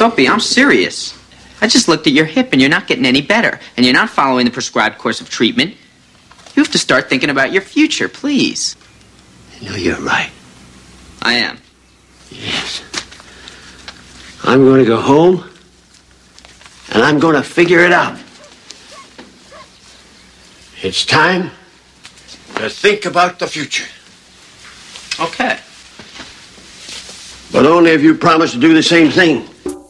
Soapy, I'm serious. I just looked at your hip and you're not getting any better. And you're not following the prescribed course of treatment. You have to start thinking about your future, please. No, you're right. I am. Yes. I'm going to go home, and I'm going to figure it out. It's time to think about the future. Okay. But only if you promise to do the same thing.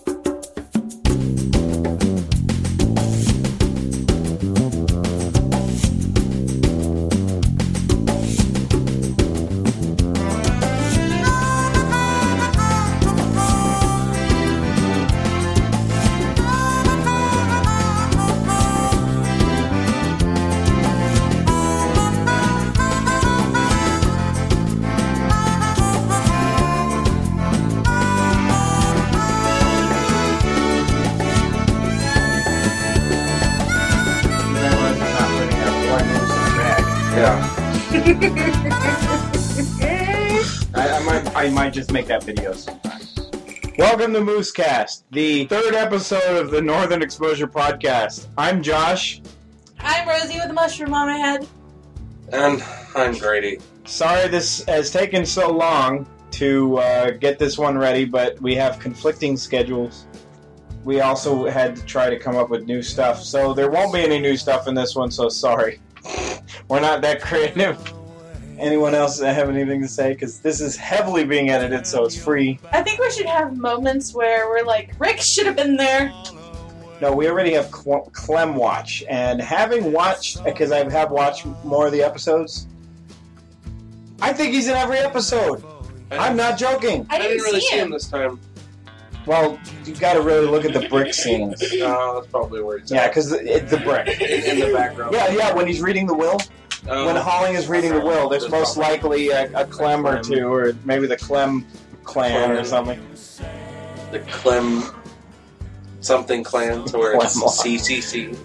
I might just make that video sometime. Welcome to Moosecast, the third episode of the Northern Exposure Podcast. I'm Josh. I'm Rosie with a mushroom on my head. And I'm Grady. Sorry this has taken so long to get this one ready, but we have conflicting schedules. We also had to try to come up with new stuff, so there won't be any new stuff in this one, so sorry. We're not that creative. Anyone else have anything to say? Because this is heavily being edited, so it's free. I think we should have moments where we're like, Rick should have been there. No, we already have Clem watch. And having watched, because I have watched more of the episodes, I think he's in every episode. I'm not joking. I didn't really see see him this time. Well, you've got to really look at the brick scenes. No, that's probably where he's Yeah, at. because it's the brick. In the background. Yeah, when he's reading the will. When Holling is reading the will, there's most likely a Clem or two, or maybe the Clem clan or something. The Clem something clan, to where it's CCC.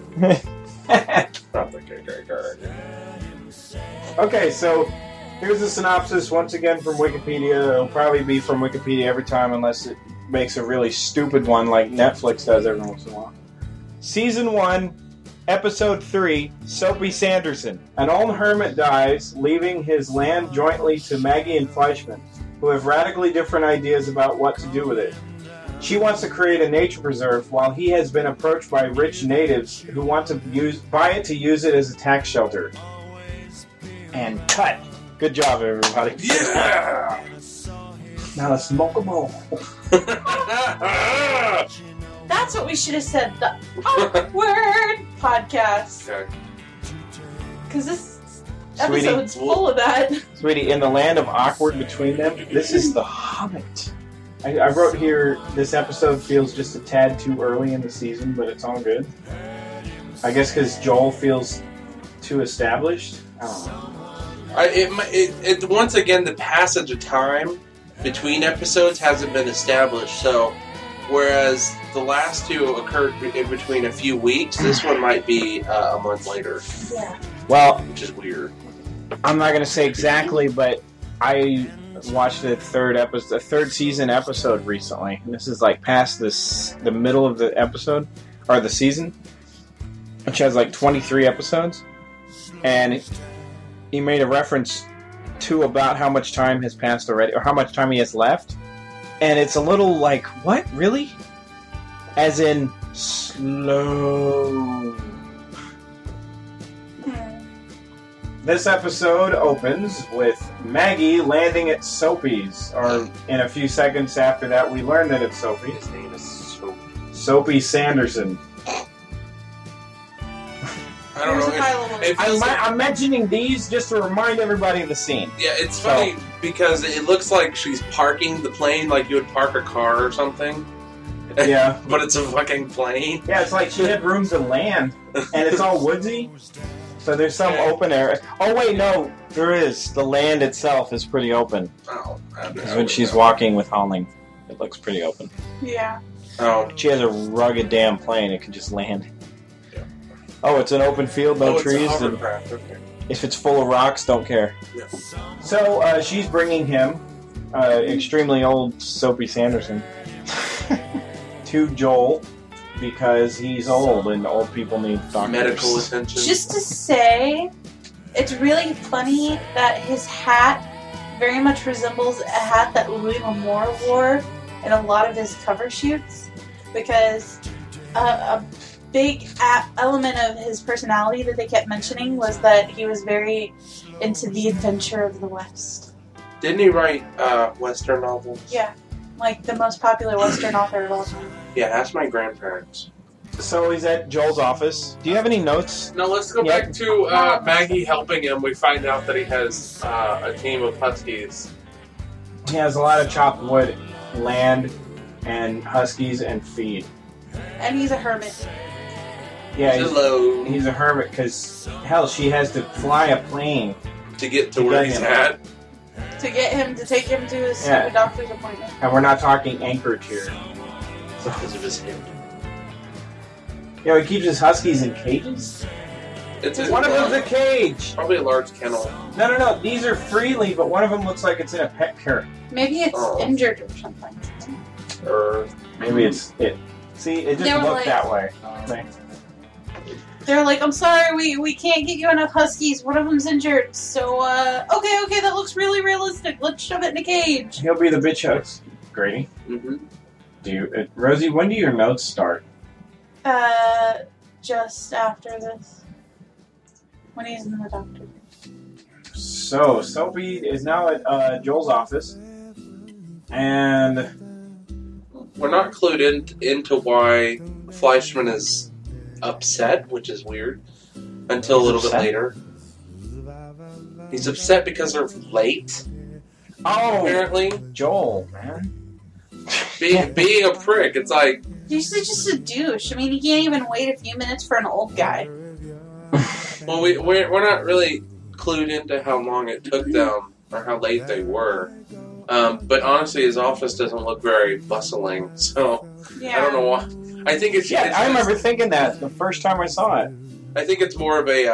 Okay, so here's the synopsis once again from Wikipedia. It'll probably be from Wikipedia every time unless it makes a really stupid one like Netflix does every once in a while. Season 1, Episode 3, Soapy Sanderson. An old hermit dies, leaving his land jointly to Maggie and Fleischman, who have radically different ideas about what to do with it. She wants to create a nature preserve, while he has been approached by rich natives who want to buy it to use it as a tax shelter. And cut. Good job, everybody. Yeah! Now let's smoke a bowl. That's what we should have said. The Awkward Podcast. Okay. Because this Sweetie, episode's full of that. Sweetie, in the land of awkward between them, this is The Hobbit. I wrote here, this episode feels just a tad too early in the season, but it's all good. I guess because Joel feels too established. I don't know. It once again, the passage of time between episodes hasn't been established, so whereas the last two occurred in between a few weeks, this one might be a month later. Yeah. Well, Which is weird. I'm not going to say exactly, but I watched the third season episode recently. And this is like past the middle of the episode, or the season, which has like 23 episodes. And he made a reference to about how much time has passed already, or how much time he has left. And it's a little like, what? Really? As in, slow. This episode opens with Maggie landing at Soapy's, or in a few seconds after that we learn that it's Soapy. His name is Soapy. Soapy Sanderson. I don't know. It feels like, I'm mentioning these just to remind everybody of the scene. yeah, it's funny because it looks like she's parking the plane like you would park a car or something. Yeah. But it's a fucking plane. Yeah, it's like she had room to land, and it's all woodsy. So there's some open area. Oh wait, no, there is. The land itself is pretty open. Oh, Because when she's walking with Holling, it looks pretty open. Yeah. Oh, She has a rugged damn plane; it can just land. Yeah. Oh, it's an open field, no it's a trees. And hovercraft, okay. if it's full of rocks, don't care. Yeah. So she's bringing him, extremely old Soapy Sanderson, to Joel because he's old and old people need doctors. Medical attention. Just to say, it's really funny that his hat very much resembles a hat that Louis L'Amour wore in a lot of his cover shoots, because a big element of his personality that they kept mentioning was that he was very into the adventure of the West. Didn't he write Western novels? Yeah, like the most popular Western author of all time. Yeah, ask my grandparents. So he's at Joel's office. Do you have any notes? Now let's go Yeah. back to Maggie helping him. We find out that he has a team of huskies. He has a lot of chopped wood, land, and huskies and feed. And he's a hermit. Yeah, Hello. he's a hermit because, hell, she has to fly a plane. To get to To where get he's him. at. To get him to take him to his Yeah. stupid doctor's appointment. And we're not talking Anchorage here. Because of his hip. You know, he keeps his huskies in cages? It's One of them's a cage! probably a large kennel. No. These are freely, but one of them looks like it's in a pet care. Maybe it's Oh. injured or something. Or Maybe it's it. See, it They just were looked like- that way. Okay. They're like, I'm sorry, we can't get you enough huskies. One of them's injured. So, okay, that looks really realistic. Let's shove it in a cage. He'll be the bitch host. Grady, Rosie, when do your notes start? Just after this. When he's in the doctor. So, Soapy is now at Joel's office. And we're not clued into why Fleischman is upset, which is weird, until a little bit Upset? later. He's upset because they're late, apparently. Joel, man. Being a prick, it's like, He's just a douche. I mean, he can't even wait a few minutes for an old guy. well, we're not really clued into how long it took them or how late they were. But honestly, his office doesn't look very bustling, so Yeah. I don't know why. I think it's Yeah, I remember thinking that the first time I saw it. I think it's more of a.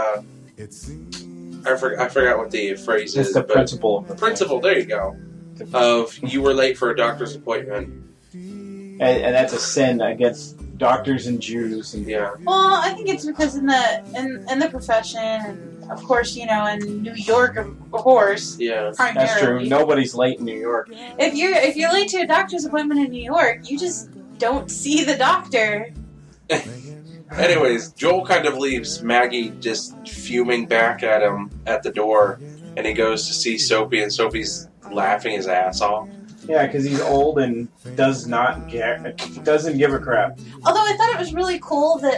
I forgot what the phrase It's is. the but principle of the principle. There you go. Of you were late for a doctor's appointment. And that's a sin against doctors and Jews. And Yeah. Well, I think it's because in the profession, and of course, in New York, of course, Yeah. primarily. that's true. Nobody's late in New York. If you're late to a doctor's appointment in New York, you just don't see the doctor. Anyways, Joel kind of leaves Maggie just fuming back at him at the door, and he goes to see Soapy, and Soapy's laughing his ass off. Yeah, because he's old and doesn't give a crap. Although I thought it was really cool that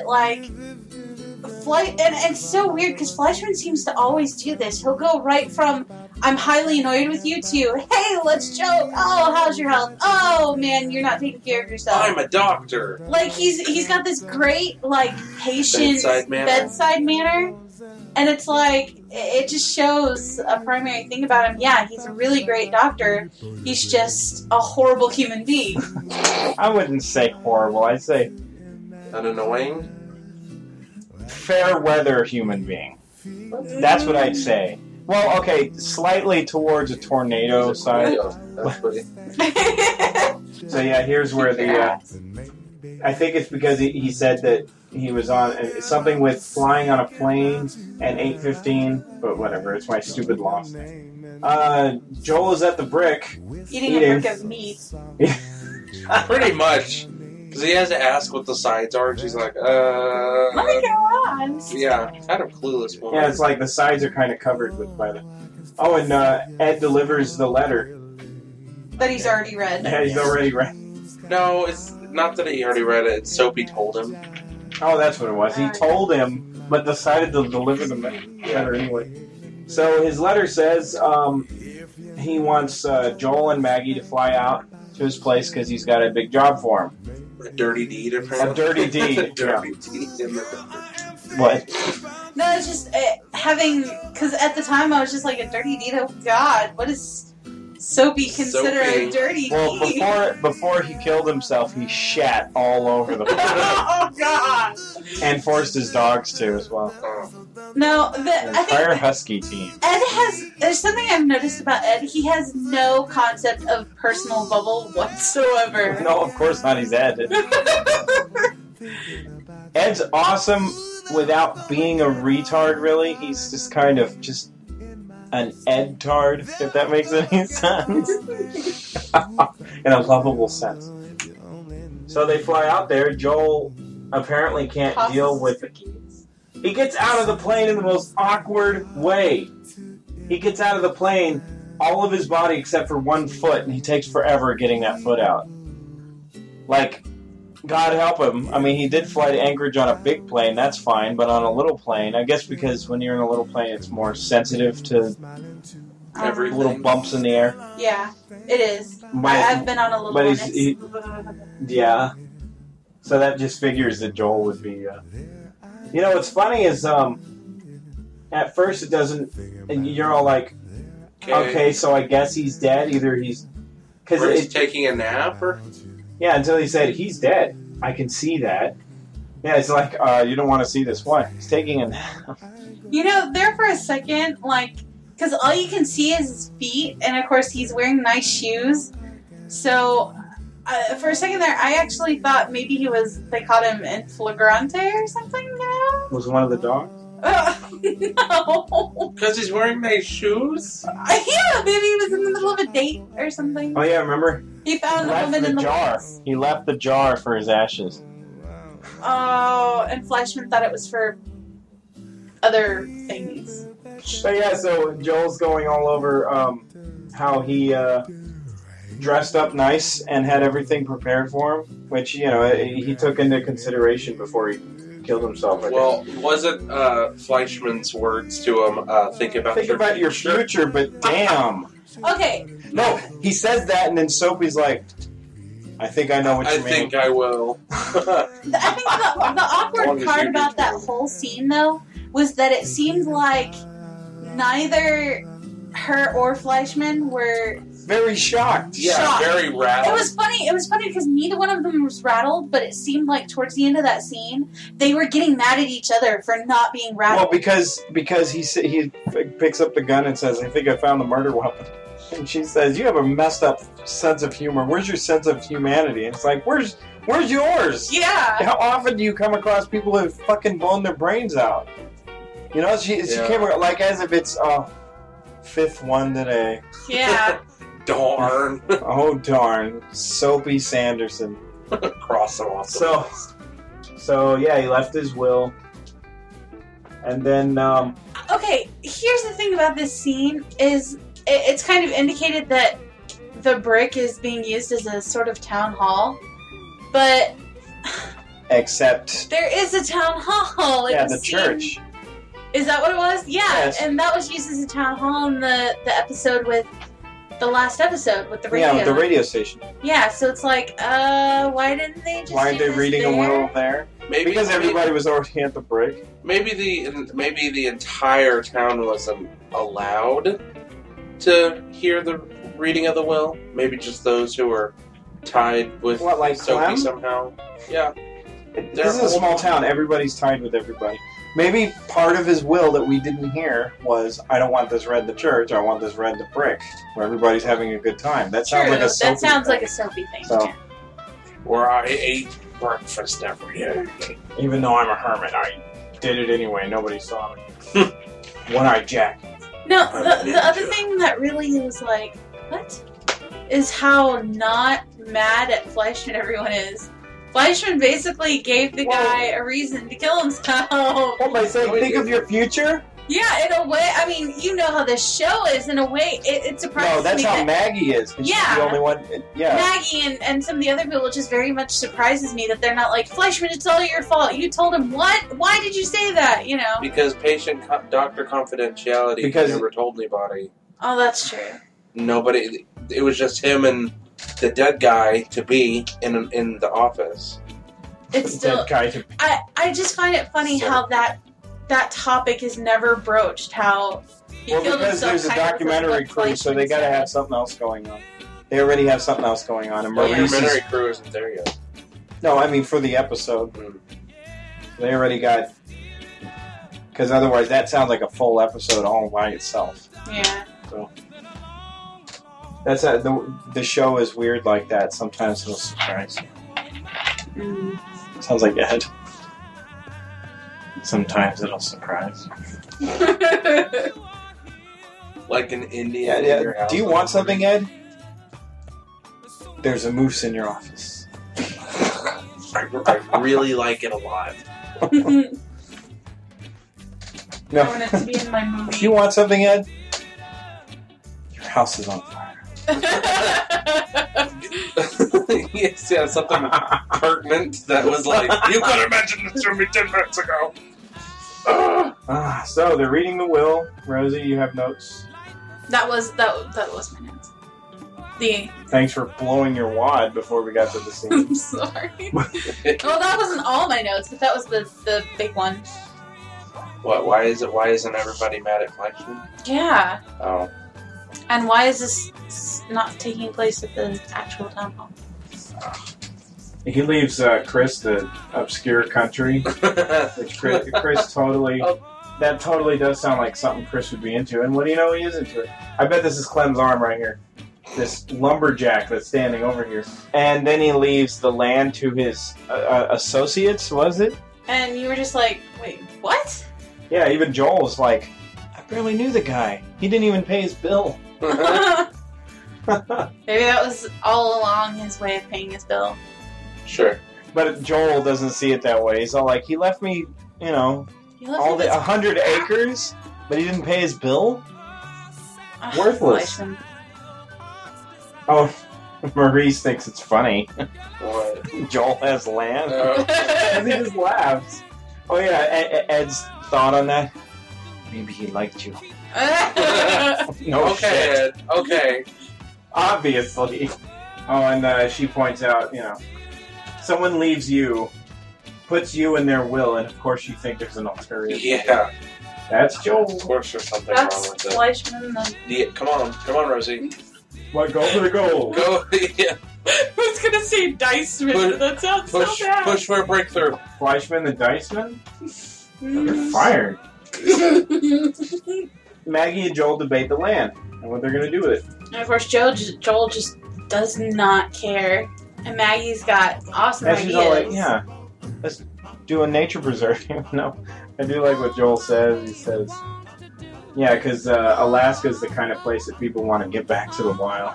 and it's so weird because Fleischman seems to always do this. He'll go right from "I'm highly annoyed with you" to "Hey, let's joke. Oh, how's your health? Oh man, you're not taking care of yourself." I'm a doctor. Like he's got this great patient bedside manner, and it's like it just shows a primary thing about him. Yeah, he's a really great doctor. He's just a horrible human being. I wouldn't say horrible. I'd say Annoying. fair weather human being. That's what I'd say. Well, okay, slightly towards a tornado side. That's pretty. So yeah, here's where I think it's because he said that he was on something with flying on a plane and 8:15, but whatever. It's my stupid lost name. Joel is at the brick. Eating a brick of meat. Pretty much. Because he has to ask what the sides are, and she's like, Oh my god! yeah, kind of clueless woman. Yeah, it's like the sides are kind of covered by the. Oh, and Ed delivers the letter. That he's already read. Yeah, he's already read. No, it's not that he already read it. Soapy told him. Oh, that's what it was. He told him, but decided to deliver the letter anyway. So his letter says he wants Joel and Maggie to fly out to his place because he's got a big job for him. A dirty deed, apparently. A dirty deed. A dirty deed. What? No, it's just having, because at the time I was just like, a dirty deed, oh god, what is Soapy consider Soapy. a dirty Well, deed. before he killed himself, he shat all over the place. Oh God! And forced his dogs to as well. No, The I entire think husky team. Ed has. There's something I've noticed about Ed. He has no concept of personal bubble whatsoever. No, of course not. He's Ed. Ed's awesome without being a retard, really. He's just kind of just an Ed-tard, if that makes any sense. In a lovable sense. So they fly out there. Joel apparently can't deal with it. He gets out of the plane in the most awkward way. He gets out of the plane, all of his body except for one foot, and he takes forever getting that foot out. Like, God help him. I mean, he did fly to Anchorage on a big plane, that's fine, but on a little plane, I guess because when you're in a little plane, it's more sensitive to Everything. little bumps in the air. Yeah, it is. But- I've been on a little but one. he's- Yeah. So that just figures that Joel would be... You know, what's funny is, at first it doesn't... And you're all like, okay, so I guess he's dead. Either he's... Because Or he's taking a nap, or yeah, until he said, he's dead. I can see that. Yeah, it's like, you don't want to see this. What? He's taking a nap. You know, there for a second, like, because all you can see is his feet, and of course he's wearing nice shoes. So, for a second there, I actually thought maybe they caught him in flagrante or something, you know? Was one of the dogs? No. because he's wearing nice shoes. Yeah, maybe he was in the middle of a date or something. Oh, yeah, remember? He found a Left woman the in the jar. woods. He left the jar for his ashes. Oh, and Fleischman thought it was for other things. So yeah, so Joel's going all over how he dressed up nice and had everything prepared for him, which, you know, he took into consideration before he killed himself. I Well, wasn't Fleischman's words to him, think about think about your future, but damn. Okay. No, he says that, and then Soapy's like, I think I know what you I mean. think I will. I think the awkward Long as part you about do. that whole scene, though, was that it seemed like neither her or Fleischman were. Very shocked. Yeah, Shocked. very rattled. It was funny. It was funny because neither one of them was rattled, but it seemed like towards the end of that scene, they were getting mad at each other for not being Well, rattled. because he picks up the gun and says, I think I found the murder weapon. And she says, you have a messed up sense of humor. Where's your sense of humanity? And it's like, where's yours? Yeah. How often do you come across people who have fucking blown their brains out? You know, she Yeah. came like as if it's, fifth one today. Yeah. Darn. Oh, darn. Soapy Sanderson. Cross him off the list. So yeah, he left his will. And then, Okay, here's the thing about this scene is it's kind of indicated that the brick is being used as a sort of town hall, but except, there is a town hall. It yeah, was the seen- church. Is that what it was? Yeah, Yes. and that was used as a town hall in the episode with the last episode with the radio. Yeah, with the radio station. Yeah, so it's like, why didn't they just? Why do are they this reading there? a will there? Maybe Because everybody was already at the brick. Maybe the entire town wasn't allowed to hear the reading of the will. Maybe just those who were tied with What, like Sophie Clem? somehow. Yeah. This is a small town. Everybody's tied with everybody. Maybe part of his will that we didn't hear was, I don't want this read in the church, I want this read in the brick, where everybody's having a good time. That sounds True, like a that Soapy sounds thing. like a Soapy thing. So, Where I ate breakfast every day. even though I'm a hermit, I did it anyway. Nobody saw me. One-eyed Jack. No, I'm the a other ninja. thing that really was like, what? Is how not mad at Fleischman everyone is. Fleischman basically gave the Well- guy a reason to kill himself. What, by saying, think of your future? Yeah, in a way, I mean, you know how this show is. In a way, it surprises No, that's me how that Maggie is. 'Cause she's Yeah. the only one. Yeah. Maggie and some of the other people just very much surprises me that they're not like, Fleischman, it's all your fault. You told him what? Why did you say that? You know? Because doctor confidentiality Because- never told anybody. Oh, that's true. Nobody. It was just him and the dead guy to be in the office. It's still. That guy to I just find it funny So- how that topic is never broached. How He Well, killed because himself there's a kind of documentary for crew, so they got to Fleischman have said. something else going on. They already have something else going on. And The Maurice documentary is, crew isn't there yet. no, I mean for the episode. Mm. They already got. Because otherwise, that sounds like a full episode all by itself. Yeah. That's the show is weird like that. Sometimes it'll surprise you. Mm. Sounds like Ed. Sometimes it'll surprise. Like an Indian. Yeah, in your house Do you on want the something, Ed? There's a moose in your office. I really like it a lot. I No. want it to be in my movie. Do you want something, Ed? Your house is on fire. Yes, yeah, something pertinent that was like, you could have mentioned this to me 10 minutes ago. So they're reading the will. Rosie, you have notes. that was my notes. Thanks for blowing your wad before we got to the scene. I'm sorry. Well, that wasn't all my notes, but that was the big one. What? Why isn't everybody mad at Fleischman? Yeah. Oh. And why is this not taking place at the actual town hall? He leaves Chris to obscure country, which Chris totally. That totally does sound like something Chris would be into. And what do you know? He is into it. I bet this is Clem's arm right here. This lumberjack that's standing over here. And then he leaves the land to his associates, was it? And you were just like, wait, what? Yeah, even Joel was like, I barely knew the guy. He didn't even pay his bill. Maybe that was all along his way of paying his bill. Sure. But Joel doesn't see it that way. He's all like, he left me, He left all with the his 100 acres, but he didn't pay his bill? Ugh, worthless. Fleischman. Oh, Maurice thinks it's funny. What? Joel has land. Oh. And he just laughs. Oh yeah, Ed's thought on that. Maybe he liked you. No Okay, shit. Ed. Okay. Obviously. Oh, and she points out, someone leaves you, puts you in their will, and of course you think there's an ulterior. Yeah. That's Joel. Of course there's something That's wrong with it. Fleischman. Come on, Rosie. What, go for the goal. Go. Yeah. I was gonna say Diceman, but that sounds Push so bad. for a breakthrough. Fleischman the Diceman? You're Mm. fired. Maggie and Joel debate the land and what they're going to do with it. And of course, Joel just does not care. And Maggie's got awesome And ideas. she's all like, yeah, let's do a nature preserve. No, I do like what Joel says. He says, yeah, because Alaska's the kind of place that people want to get back to the wild.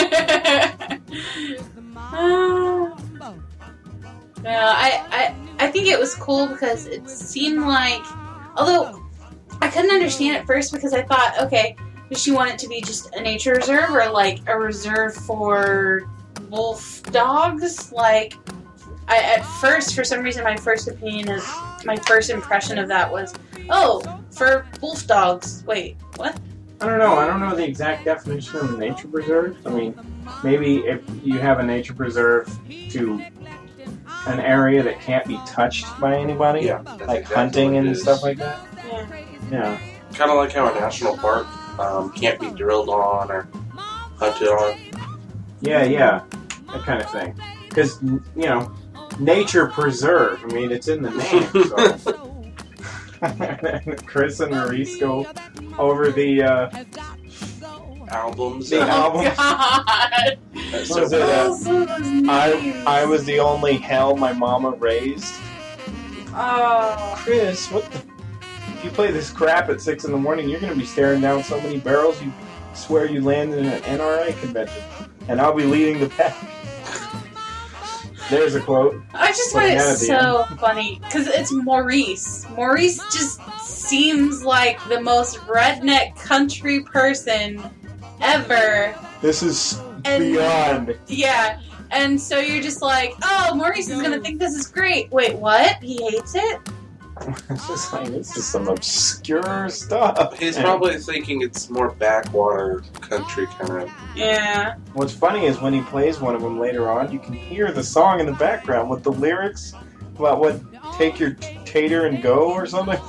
I think it was cool because it seemed like, although I couldn't understand at first because I thought, okay, does she want it to be just a nature reserve or like a reserve for wolf dogs? Like, at first, for some reason, my first impression of that was, oh, for wolf dogs. Wait, what? I don't know. I don't know the exact definition of a nature preserve. I mean, maybe if you have a nature preserve to an area that can't be touched by anybody, Yeah. like hunting and stuff like that. Yeah. Yeah. Kind of like how a national park can't be drilled on or hunted on. Yeah, that kind of thing. Because, nature preserve. I mean, it's in the name. So. Chris and Maurice go over the Albums. The album. God. That's What was so it, bad. I was the only hell my mama raised. Oh. Chris, what the? If you play this crap at 6 in the morning, you're going to be staring down so many barrels you swear you landed in an NRA convention. And I'll be leading the pack. There's a quote. I just Well, find yeah, it at the so funny because it's Maurice. Maurice just seems like the most redneck country person ever. This is And- beyond. Yeah. And so you're just like, oh, Maurice is gonna think this is great. Wait, what? He hates it? It's just like, this is some obscure stuff. He's And probably thinking it's more backwater country kind of. Yeah. What's funny is when he plays one of them later on, you can hear the song in the background with the lyrics about what, take your tater and go or something.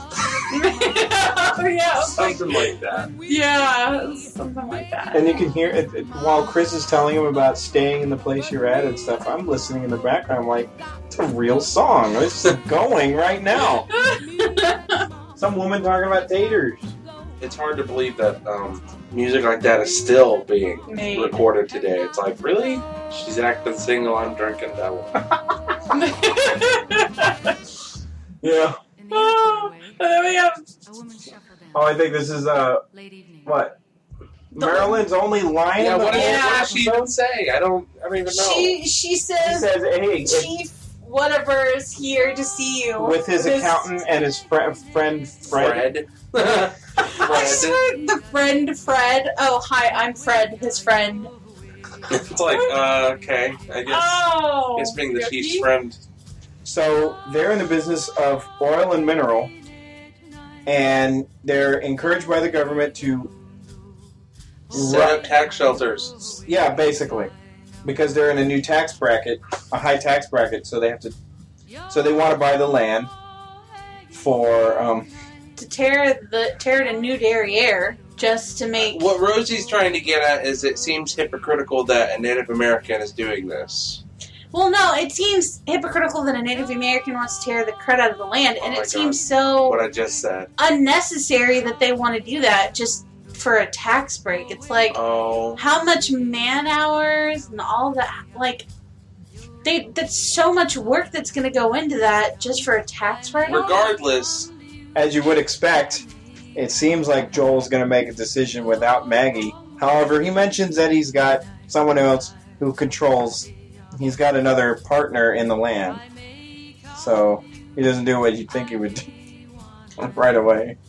Yeah, Something like that. yeah, something like that. And you can hear it while Chris is telling him about staying in the place you're at and stuff. I'm listening in the background, I'm like, it's a real song. This is going right now. Some woman talking about taters. It's hard to believe that music like that is still being Mate. recorded today. It's like, really? She's acting single, I'm drinking devil. Yeah. Oh, and then we have Oh, I think this is what? Marilyn's only line. Yeah, in the what whole does she even episode? say? I don't even know. she He says, says, "Hey," Chief whatever is here to see you. with his accountant and his friend Fred. Fred. I Fred. swear, the friend Fred. Oh, hi, I'm Fred, his friend. It's like, okay. I guess, Oh, guess being the yucky. chief's friend. So they're in the business of oil and mineral, and they're encouraged by the government to, Set up tax shelters. yeah, basically, because they're in a new tax bracket, a high tax bracket. So they have to, so they want to buy the land for. To tear to New Derriere just to make. What Rosie's trying to get at is it seems hypocritical that a Native American is doing this. Well, no, it seems hypocritical that a Native American wants to tear the crud out of the land, and Oh my it seems so What I just said. unnecessary that they want to do that just for a tax break. It's like, Oh. how much man hours and all that, like, that's so much work that's going to go into that just for a tax write-off. Regardless, As you would expect, it seems like Joel's going to make a decision without Maggie. However, he mentions that he's got someone else who controls. He's got another partner in the land, so he doesn't do what you'd think he would do right away.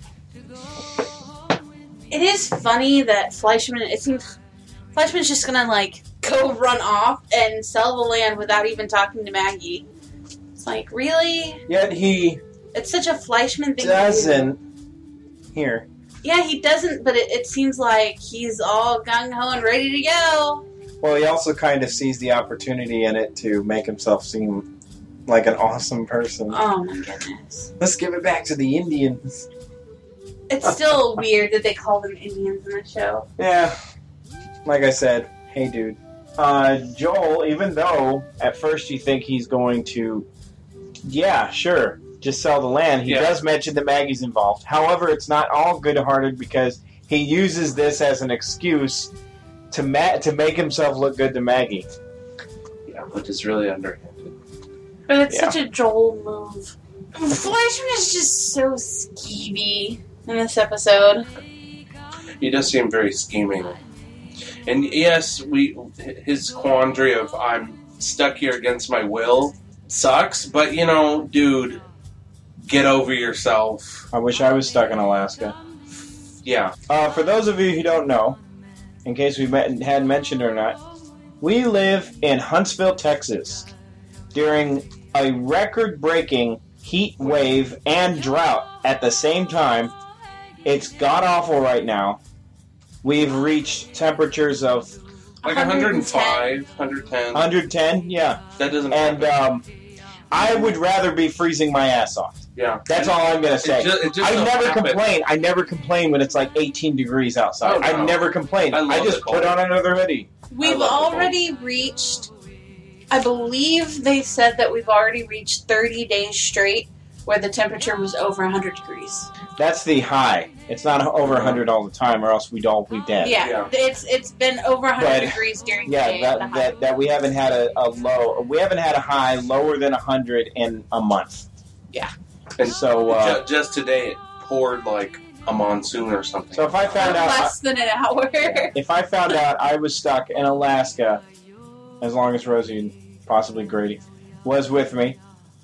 It is funny that Fleischman, it seems Fleischman's just going to, like, go run off and sell the land without even talking to Maggie. It's like, really? Yet he It's such a Fleischman thing doesn't. to do. Here, Yeah, he doesn't, but it seems like he's all gung-ho and ready to go. well, he also kind of sees the opportunity in it to make himself seem like an awesome person. Oh my goodness. Let's give it back to the Indians. It's still weird that they call them Indians in the show. Yeah, like I said, hey dude. Joel, even though at first you think he's going to, yeah, sure, just sell the land, he Yeah. does mention that Maggie's involved. However, it's not all good-hearted because he uses this as an excuse to make himself look good to Maggie. yeah, which is really underhanded. But it's Yeah. such a Joel move. Fleischman is just so skeevy in this episode. He does seem very scheming. And yes, his quandary of I'm stuck here against my will sucks, but you know, dude, get over yourself. I wish I was stuck in Alaska. Yeah. For those of you who don't know, in case we hadn't mentioned or not, we live in Huntsville, Texas, during a record-breaking heat wave and drought at the same time. It's god-awful right now. We've reached temperatures of Like 110. 105, 110. 110, yeah. That doesn't And happen. I would rather be freezing my ass off. Yeah. That's all I'm going to say. It just I don't never happen. complain. I never complain when it's like 18 degrees outside. Oh, no. I never complain. I love I just it put cold. on another hoodie. We've love the already reached, I believe they said that we've already reached 30 days straight where the temperature was over 100 degrees. That's the high. It's not over 100 all the time, or else we'd all be dead. Yeah, Yeah. it's been over 100 But- degrees during the day. Yeah, at the high. that we haven't had a low. We haven't had a high lower than 100 in a month. Yeah. And So, just today it poured like a monsoon or something. so if I found out, Less than an hour. if I found out I was stuck in Alaska, as long as Rosie and possibly Grady was with me,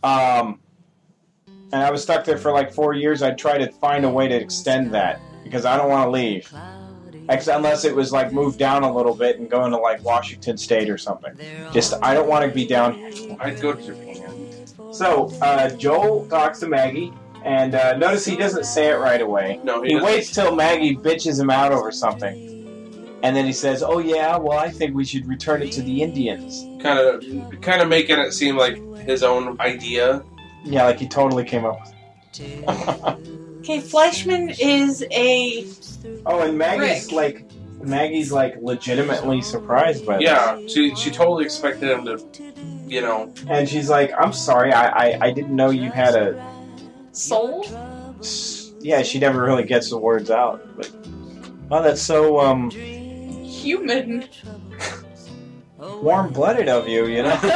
and I was stuck there for like 4 years, I'd try to find a way to extend that because I don't want to leave. Unless it was like moved down a little bit and go into like Washington State or something. Just I don't want to be down here. I'd go to Japan. So Joel talks to Maggie, and notice he doesn't say it right away. No, He doesn't. waits till Maggie bitches him out over something. And then he says, "Oh yeah, well I think we should return it to the Indians." Kind of making it seem like his own idea. Yeah, like he totally came up with it. Okay, Fleischman is a... Oh, and Maggie's Rick. like legitimately surprised by this. Yeah, she totally expected him to, you know. And she's like, I'm sorry, I didn't know you had a... Soul? Yeah, she never really gets the words out. But, oh, that's so, Human. warm-blooded of you, you know?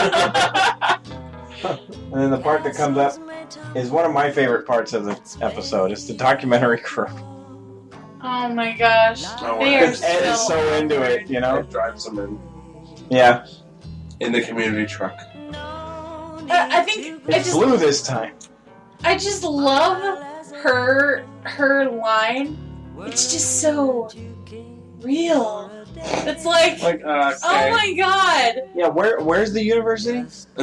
And then the part that comes up is one of my favorite parts of the episode. It's the documentary crew. Oh my gosh. Oh, They are Because Ed is so into it, you know? It drives him Yeah. in the community truck. I think It flew this time. I just love her line. It's just so real. It's like, Like, oh okay. my god. Yeah, where's the university?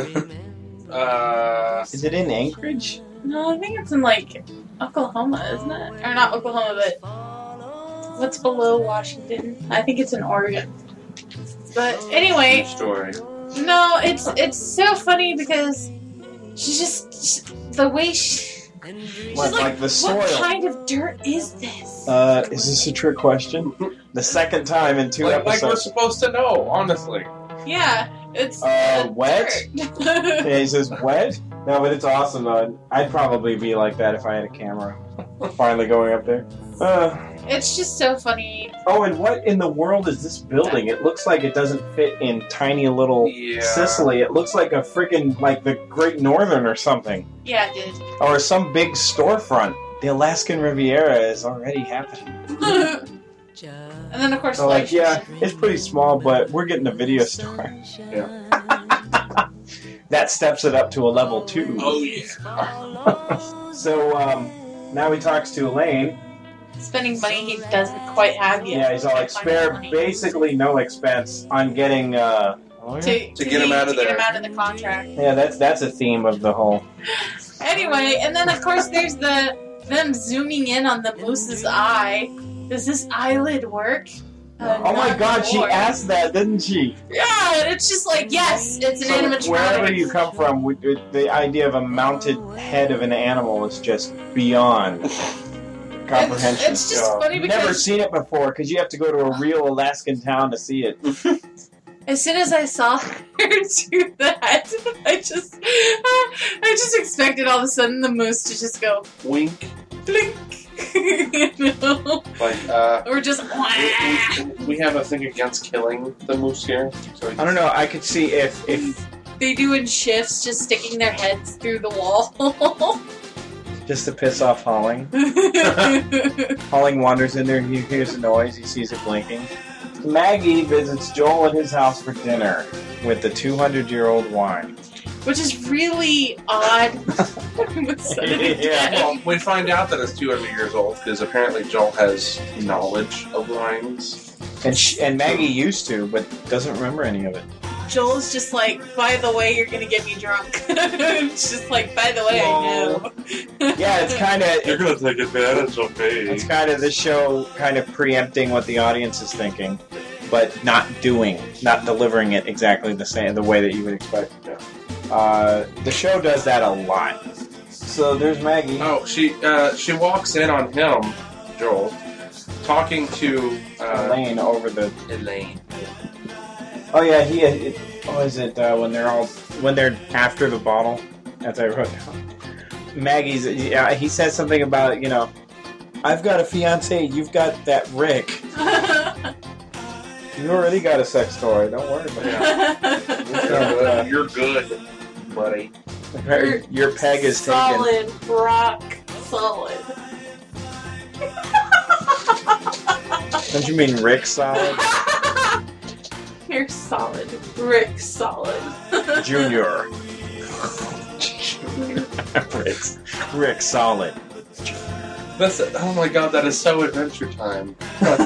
uh, Is it in Anchorage? No, I think it's in like Oklahoma, isn't it? Or not Oklahoma, but what's below Washington? I think it's in Oregon. But anyway, true story. no, it's so funny because she's the way she's What, like the soil? What kind of dirt is this? Is this a trick question? The second time in two Like we're episodes. supposed to know, honestly. Yeah, it's wet? dirt. Yeah, he says wet? No, but it's awesome though. I'd probably be like that if I had a camera. Finally going up there. It's just so funny. Oh, and what in the world is this building? It looks like it doesn't fit in tiny little Yeah. Sicily. It looks like a freaking, like the Great Northern or something. Yeah, it Or some big storefront. The Alaskan Riviera is already happening. did. And then of course, So like, yeah, it's pretty small, but we're getting a video store. That steps it up to a level 2. Oh yeah. So, now he talks to Elaine. spending money he doesn't quite have yet. Yeah, he's all like, spare Money. basically no expense on getting, to get him out of to get there. him out of the contract. Yeah, that's a theme of the whole. Anyway, and then of course there's them zooming in on the moose's eye. Does this eyelid work? Oh my Not god, she anymore. asked that, didn't she? Yeah, and it's just like, yes, it's an animatronic. Wherever you come from, the idea of a mounted head of an animal is just beyond comprehension. It's just funny Never because seen it before, because you have to go to a real Alaskan town to see it. as soon as I saw her do that, I just expected all of a sudden the moose to just go Wink. blink. You know? Like, Or just we have a thing against killing the moose here. So I don't know, I could see if they do in shifts, just sticking their heads through the wall. just to piss off Halling. Halling wanders in there and he hears a noise, he sees it blinking. Maggie visits Joel at his house for dinner with the 200-year-old wine. Which is really odd. Yeah. Well, we find out that it's 200 years old because apparently Joel has knowledge of wines. And Maggie used to, but doesn't remember any of it. Joel's just like, by the way, you're gonna get me drunk. It's just like, by the way, I know. Yeah, it's kind of gonna take advantage of me. it's kind of this show kind of preempting what the audience is thinking, but not delivering it exactly the way that you would expect. The show does that a lot. So there's Maggie. Oh, she walks in on him, Joel, talking to Elaine over the. Elaine. Oh yeah, what is it when they're after the bottle? As I wrote down, Maggie's. Yeah, he says something about I've got a fiance, you've got that Rick. You already got a sex toy. Don't worry about it. You're good, buddy. Your peg is taken. solid, rock solid. Don't you mean Rick solid? You're solid, Rick solid. Junior. Rick solid. Oh my god, that is so Adventure Time.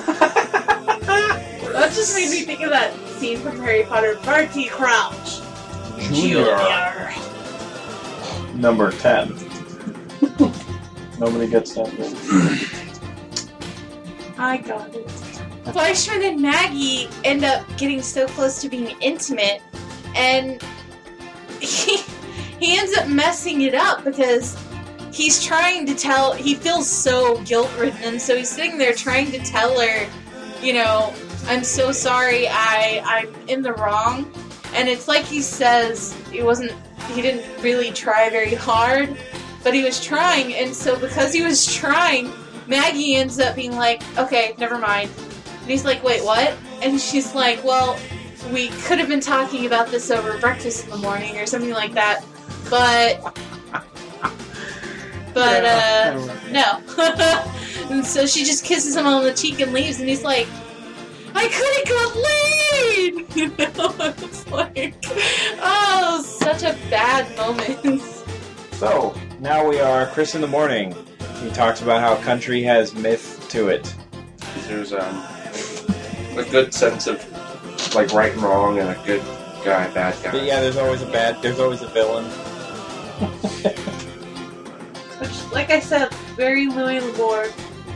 That just made me think of that scene from Harry Potter, Barty Crouch. Junior. Number 10. Nobody gets that. I got it. Fleischman and Maggie end up getting so close to being intimate, and he ends up messing it up because he's trying to tell, he feels so guilt-ridden, and so he's sitting there trying to tell her, you know, I'm so sorry, I'm in the wrong. And it's like he says he didn't really try very hard, but he was trying, and so because he was trying, Maggie ends up being like, okay, never mind. And he's like, wait, what? And she's like, well, we could have been talking about this over breakfast in the morning or something like that, but no. And so she just kisses him on the cheek and leaves, and he's like, I couldn't get laid! You know, it's like, oh, such a bad moment. So, now we are Chris in the Morning. He talks about how country has myth to it. There's a good sense of like right and wrong, and a good guy, bad guy. But yeah, there's always a villain. Which, like I said, very Louis L'Amour.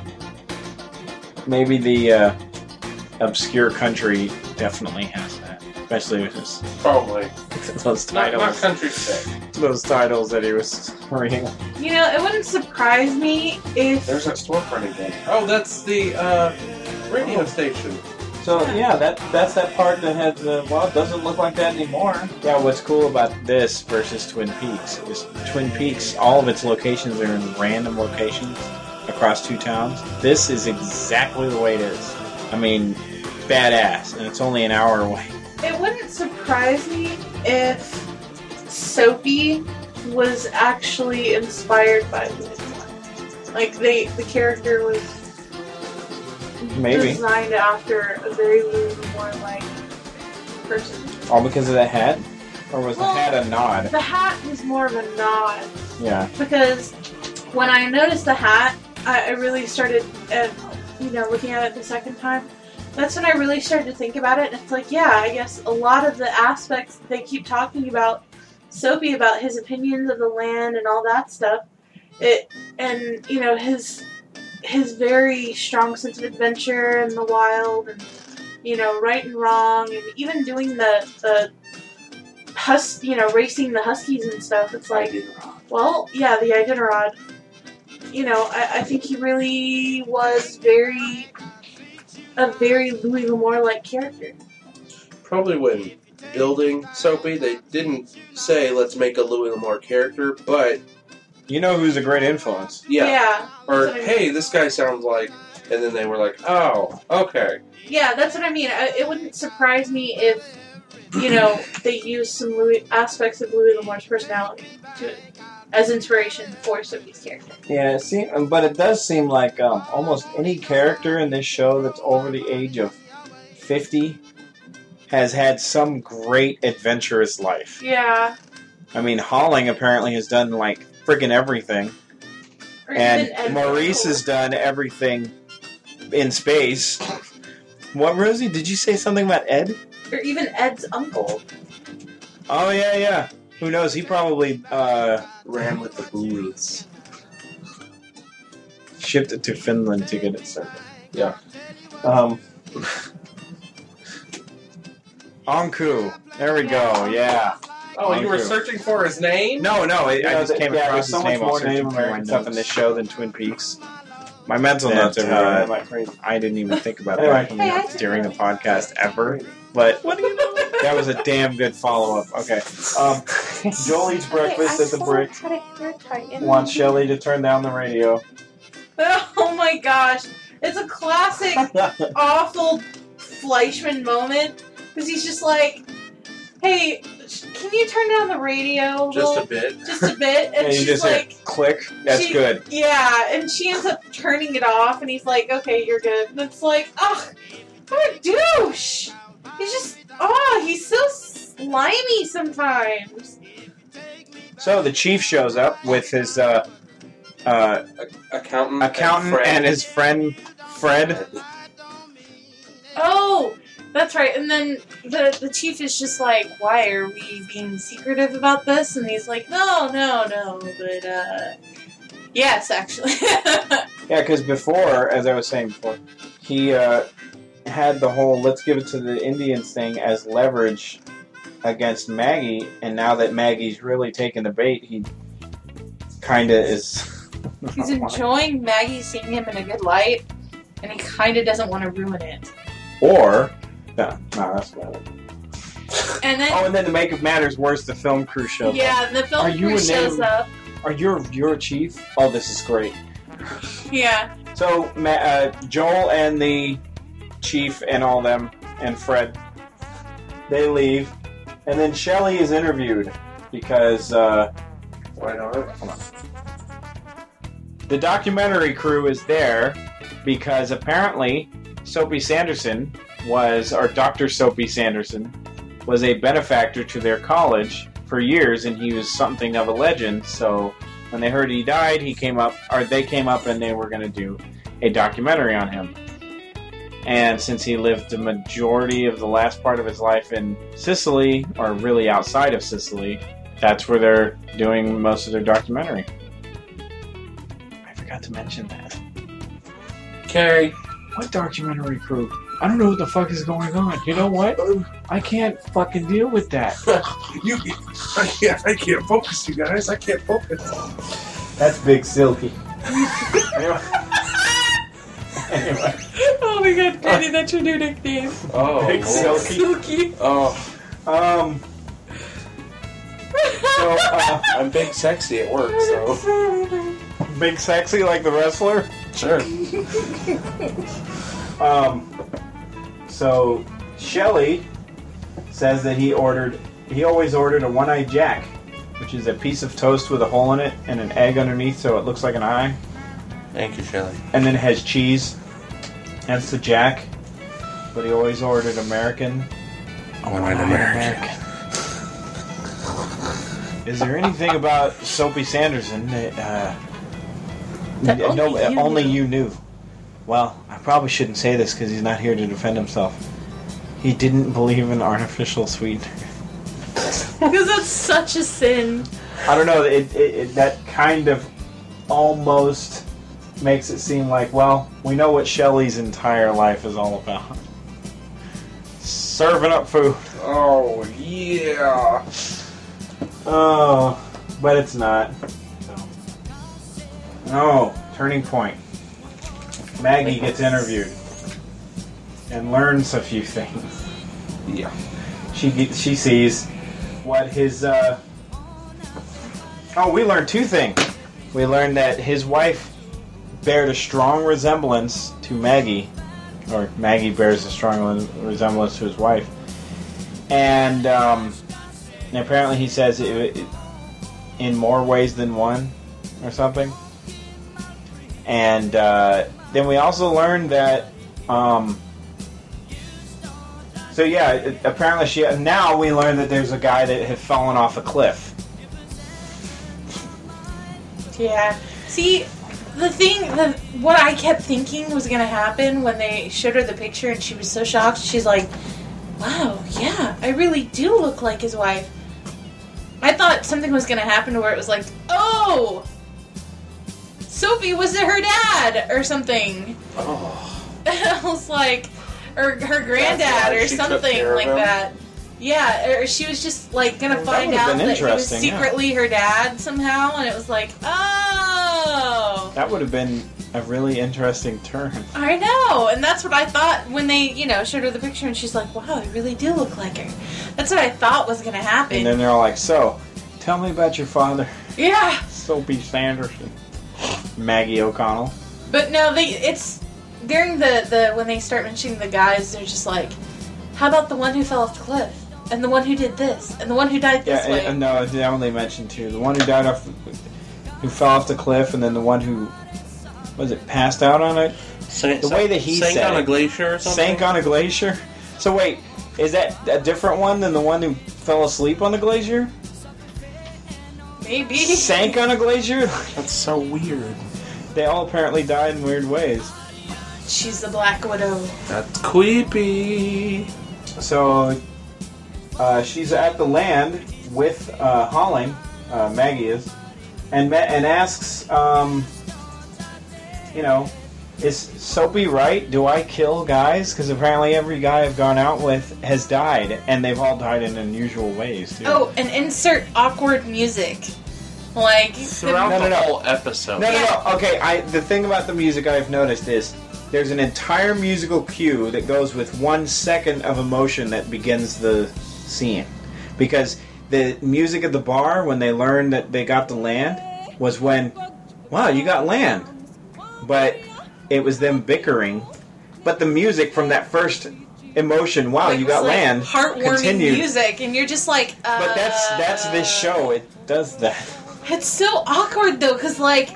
Maybe the obscure country definitely has that, especially with Probably. those Not titles. country sick. Those titles that he was reading. You know, it wouldn't surprise me if... There's that storefront again. Oh, that's the radio station. So yeah, that's that part that has it doesn't look like that anymore. Yeah, what's cool about this versus Twin Peaks is Twin Peaks, all of its locations are in random locations across two towns. This is exactly the way it is. I mean, badass, and it's only an hour away. It wouldn't surprise me if Soapy was actually inspired by Louis L'Amour. Like, the character was Maybe. designed after a very Louis L'Amour-like person. All because of the hat? Or was the hat a nod? The hat was more of a nod. Yeah. Because when I noticed the hat, I really started, looking at it the second time. That's when I really started to think about it. And it's like, yeah, I guess a lot of the aspects they keep talking about, Soapy, about his opinions of the land and all that stuff, his very strong sense of adventure and the wild, and right and wrong, and even doing the racing the Huskies and stuff. It's like, well, yeah, the Iditarod. I think he really was a very Louis L'Amour-like character. Probably when building Soapy, they didn't say, let's make a Louis L'Amour character, but... You know who's a great influence? Yeah. Or, That's what I mean. hey, this guy sounds like... And then they were like, oh, okay. Yeah, that's what I mean. It wouldn't surprise me if, they used some aspects of Louis L'Amour's personality as inspiration for Soapy's character. Yeah, but it does seem like almost any character in this show that's over the age of 50 has had some great adventurous life. Yeah. I mean, Holling apparently has done, like, friggin' everything. Or And even Ed Maurice Russell. has done everything in space. What, Rosie? Did you say something about Ed? Or even Ed's uncle. Oh, yeah. Who knows? He probably Ran with the bulls. shipped it to Finland to get it started. Yeah. Anku. There we go, yeah. Oh, you were searching for his name? No, I just came yeah, across there's so his much name while more searching Native for my American stuff in notes. this show than Twin Peaks. My mental That, notes are like crazy. I didn't even think about Anyway. that during the podcast ever. But What do you know? that was a damn good follow-up. Okay. Joel eats breakfast at the brick. Wants Shelly to turn down the radio. Oh my gosh. It's a classic awful Fleischman moment. Because he's just like, hey, can you turn down the radio? Just a bit. Just a bit. And And you she's just like, hit click. That's she- good. yeah. And she ends up turning it off. And he's like, okay, you're good. And it's like, ugh, what a douche. He's just, he's so slimy sometimes. So the chief shows up with his Accountant accountant and his friend Fred. Oh, that's right. And then the chief is just like, why are we being secretive about this? And he's like, no, but yes, actually. Yeah, because before, as I was saying before, he had the whole let's give it to the Indians thing as leverage against Maggie, and now that Maggie's really taken the bait, he kind of is. He's enjoying Maggie seeing him in a good light, and he kind of doesn't want to ruin it. Or, no, that's bad. And then, Oh, and then to make matters worse, the film crew shows up. yeah, the Are film you crew a shows name- up. Are you a chief? Oh, this is great. Yeah. So, Joel and the chief and all them, and Fred, they leave. And then Shelley is interviewed because Why not? the documentary crew is there because apparently Soapy Sanderson or Dr. Soapy Sanderson, was a benefactor to their college for years, and he was something of a legend. So when they heard he died, they came up and they were going to do a documentary on him. And since he lived the majority of the last part of his life in Sicily, or really outside of Sicily, that's where they're doing most of their documentary. I forgot to mention that. Okay. What documentary crew? I don't know what the fuck is going on. You know what? I can't fucking deal with that. I can't focus, you guys. I can't focus. That's Big Silky. Anyway. Oh my god, Danny, that's your new nickname. Oh, Big Lord. Silky. Oh, So, I'm big sexy at work, so Big Sexy like the wrestler? sure. So Shelley says that he always ordered a one-eyed Jack, which is a piece of toast with a hole in it and an egg underneath so it looks like an eye. Thank you, Shelley. And then it has cheese. That's the Jack. But he always ordered American. One-eyed American. Is there anything about Soapy Sanderson that That only you you knew? Well, I probably shouldn't say this because he's not here to defend himself. He didn't believe in artificial sweetener. Because that's such a sin. I don't know. That kind of almost makes it seem like, well, we know what Shelley's entire life is all about. Serving up food. Oh, yeah. Oh, but it's not. So. No, turning point. Maggie gets interviewed and learns a few things. Yeah. She sees what his. Oh, we learned two things. We learned that his wife bared a strong resemblance to Maggie, or Maggie bears a strong resemblance to his wife, and apparently he says it in more ways than one, or something. And then we also learned that. So yeah, apparently now we learned that there's a guy that had fallen off a cliff. Yeah. See, what I kept thinking was going to happen when they showed her the picture and she was so shocked, she's like, wow, yeah, I really do look like his wife. I thought something was going to happen to where it was like, oh, Sophie was her dad or something. Oh. I was like, or her That's granddad why or she took something care of like him? that. Yeah, or she was just like gonna That find would've out been that he was interesting, yeah. secretly her dad somehow, and it was like, oh, That would have been a really interesting turn. I know, and that's what I thought when they, showed her the picture, and she's like, wow, I really do look like her. That's what I thought was gonna happen. And then they're all like, so, tell me about your father, Yeah, Soapy Sanderson. Maggie O'Connell. but no, it's during the when they start mentioning the guys, they're just like, how about the one who fell off the cliff? And the one who did this, and the one who died this way. Yeah, no, they only mentioned two. The one who who fell off the cliff, and then the one who, passed out on it? The way that he sank said on a it. glacier or something? Sank on a glacier? So wait, is that a different one than the one who fell asleep on the glacier? Maybe. Sank on a glacier? That's so weird. They all apparently died in weird ways. She's the Black Widow. That's creepy. So, she's at the land with Holling, Maggie is, and asks, is Soapy right? Do I kill guys? Because apparently every guy I've gone out with has died, and they've all died in unusual ways, too. Oh, and insert awkward music. Like, Throughout No, no, the no. whole episode. No. Okay, the thing about the music I've noticed is there's an entire musical cue that goes with 1 second of emotion that begins the scene. Because the music at the bar, when they learned that they got the land, was when, wow, you got land. But it was them bickering. But the music from that first emotion, wow, like, you it was, got like, land, heartwarming continued. music, and you're just like, But that's this show. It does that. It's so awkward though, because like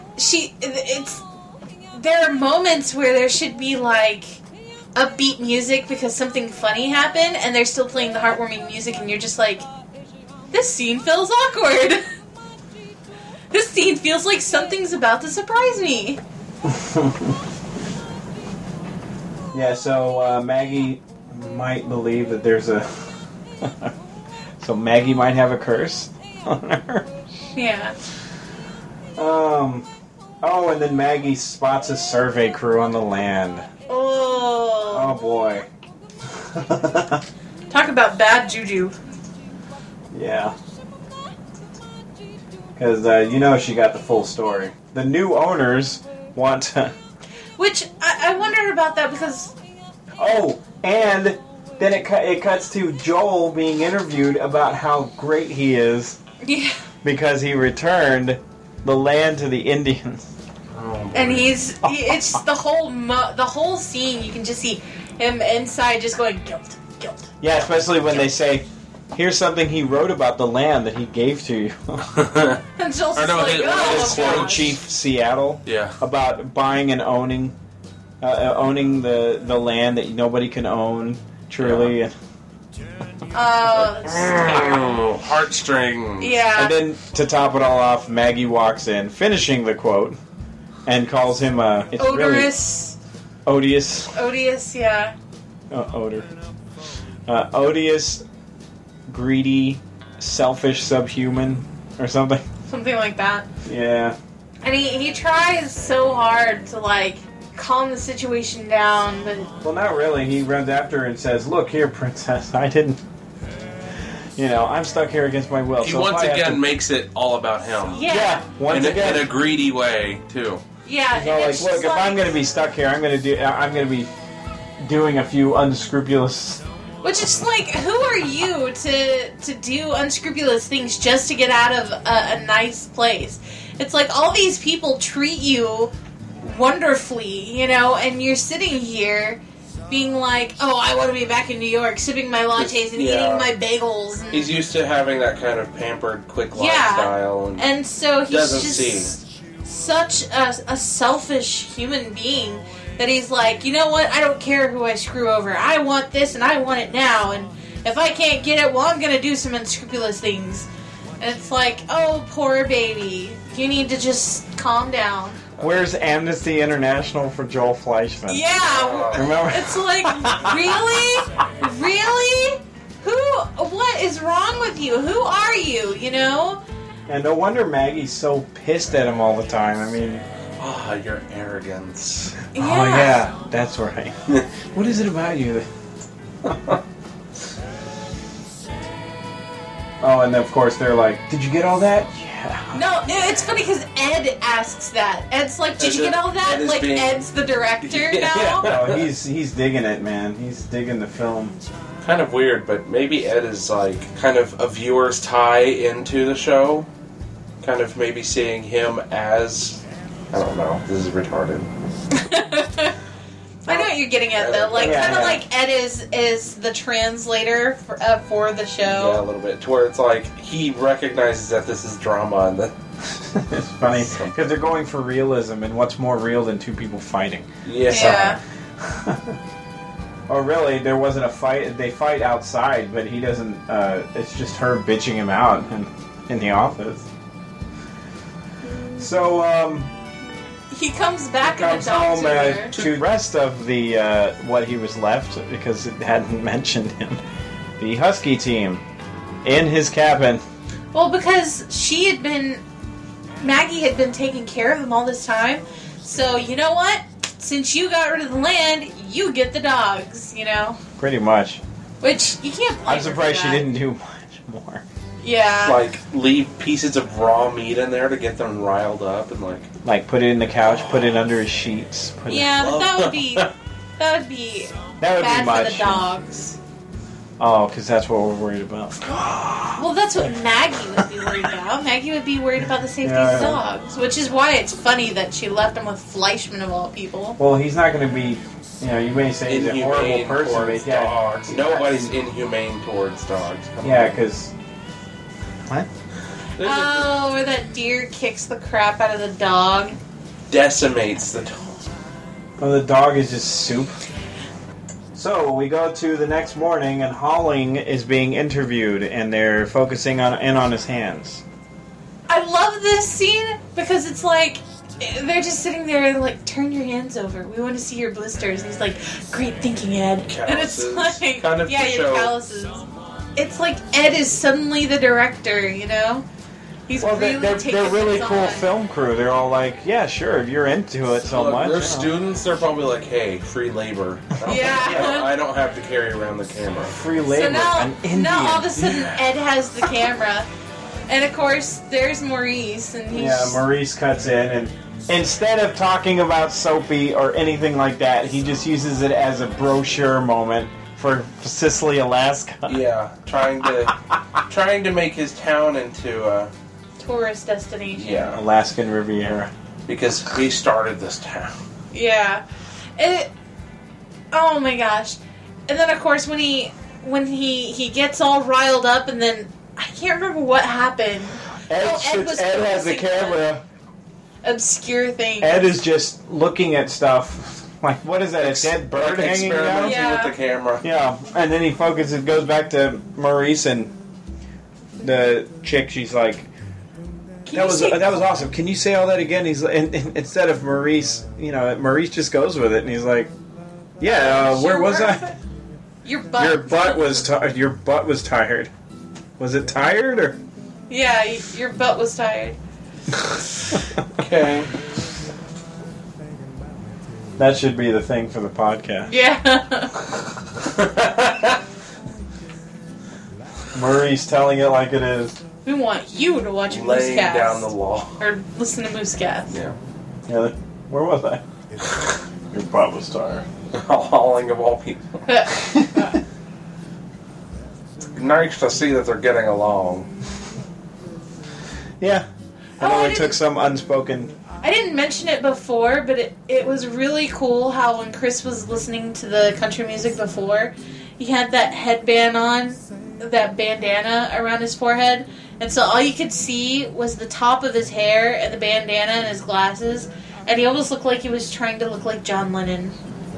there are moments where there should be like upbeat music because something funny happened, and they're still playing the heartwarming music, and you're just like, this scene feels awkward. This scene feels like something's about to surprise me. Yeah, so Maggie might believe that there's a... so Maggie might have a curse on her. Yeah. Oh, and then Maggie spots a survey crew on the land. Oh. Oh, boy. Talk about bad juju. Yeah. Because, she got the full story. The new owners want to... Which, I wondered about that because... Oh, and then it cuts to Joel being interviewed about how great he is Yeah. because he returned the land to the Indians. And it's the whole scene, you can just see him inside just going, guilt. Yeah, especially when they say, here's something he wrote about the land that he gave to you. And Joel's Or just no, like, his oh, quote, gosh. Chief Seattle. Yeah. About buying and owning the land that nobody can own, truly. Yeah. Oh, Heartstrings. yeah. And then, to top it all off, Maggie walks in, finishing the quote, and calls him it's Odorous. really odious. Odious, yeah. Odor. Odious, greedy, selfish subhuman, or something. Something like that. Yeah. And he tries so hard to, like, calm the situation down, but... Well, not really. He runs after her and says, "Look here, princess, I didn't... I'm stuck here against my will." He so if once I have again to- makes it all about him. Yeah. once again. In a greedy way, too. Yeah, He's all like, it's "Look, just if I'm going to be stuck here, I'm going to be doing a few unscrupulous..." Which is like, who are you to do unscrupulous things just to get out of a nice place? It's like all these people treat you wonderfully, and you're sitting here being like, oh, I want to be back in New York, sipping my lattes and Yeah. eating my bagels. And, He's used to having that kind of pampered, quick Yeah. lifestyle. and so he's doesn't just such a selfish human being that he's like, you know what, I don't care who I screw over. I want this and I want it now. And if I can't get it, well, I'm going to do some unscrupulous things. And it's like, oh, poor baby. You need to just calm down. Where's Amnesty International for Joel Fleischman? Yeah. Remember? It's like, really? Really? What is wrong with you? Who are you, And no wonder Maggie's so pissed at him all the time. I mean... your arrogance. Oh, yeah, that's right. What is it about you that... Oh, and then, of course, they're like, "Did you get all that?" Yeah. No, it's funny because Ed asks that. Ed's like, did you get all that? Ed is Like, being- Ed's the director now? Oh, he's digging it, man. He's digging the film. Kind of weird, but maybe Ed is like kind of a viewer's tie into the show. Kind of maybe seeing him as... I don't know. This is retarded. I know what you're getting at, though. Like, Yeah, kind of yeah. like Ed is the translator for the Yeah, a show. little bit. To where it's like he recognizes that this is drama and that... It's funny because they're going for realism, and what's more real than two people fighting? Yeah. Or really, there wasn't a fight. They fight outside, but he doesn't. It's just her bitching him out in the office. So He comes back and comes adopts home her. to the rest of the what he was left because it hadn't mentioned him. The Husky team in his cabin. Well, because Maggie had been taking care of them all this time. So, you know what? Since you got rid of the land, you get the dogs, Pretty much. Which, you can't blame I'm her for surprised she that. didn't do much more. Yeah. Like, leave pieces of raw meat in there to get them riled up and like. Like, put it in the couch, put it under his sheets. Yeah, but that would be that would bad be much. for the dogs. Oh, because that's what we're worried about. Well, that's what Maggie would be worried about. Maggie would be worried about the safety of Yeah. the dogs, which is why it's funny that she left him with Fleischman of all people. Well, he's not going to be, you may say he's a horrible Inhumane person, towards but yeah. dogs. Nobody's inhumane towards dogs. Come Yeah, on. because... What? Oh, where that deer kicks the crap out of the dog. Decimates the dog. Well, the dog is just soup. So, we go to the next morning, and Holling is being interviewed, and they're focusing on his hands. I love this scene because it's like they're just sitting there and like, turn your hands over. We want to see your blisters. And he's like, great thinking, Ed. And it's Calluses. like, Kind of yeah, to your show- calluses. It's like Ed is suddenly the director, you know? He's Well, really they're taking really this cool on. film crew. They're all like, yeah, sure, if you're into it so Look, much. they're you know. students. They're probably like, hey, free labor. Yeah. I don't have to carry around the camera. Free labor, So now, an Indian. now all of a sudden Ed has the camera. And of course, there's Maurice, and he's Yeah, Maurice cuts in, and instead of talking about Soapy or anything like that, he just uses it as a brochure moment for Sicily, Alaska. Yeah, trying to make his town into tourist destination. yeah, Alaskan Riviera. because we started this town. Yeah. Oh my gosh. And then of course when he gets all riled up, and then I can't remember what happened. Ed was Ed has the focusing camera. Obscure thing. Ed is just looking at stuff. Like, what is that? A dead bird Like hanging down? experimenting Yeah. with the camera. Yeah, and then he focuses, goes back to Maurice and the chick. She's like, Can that you was say- awesome. Can you say all that again? He's and instead of Maurice, Maurice just goes with it, and he's like, yeah, where was I? Your butt. Your butt was your butt was tired. Was it tired or? Yeah, your butt was tired. Okay. That should be the thing for the podcast. Yeah. Maurice telling it like it is. We want you to watch Laying Moosecast. down the law. Or listen to Moosecast. Yeah. Yeah, where was I? Your butt was tired. Hauling of all people. Nice to see that they're getting along. Yeah. Oh, I know I it took didn't- some unspoken. I didn't mention it before, but it was really cool how when Chris was listening to the country music before, he had that headband on, that bandana around his forehead, and so all you could see was the top of his hair and the bandana and his glasses, and he almost looked like he was trying to look like John Lennon.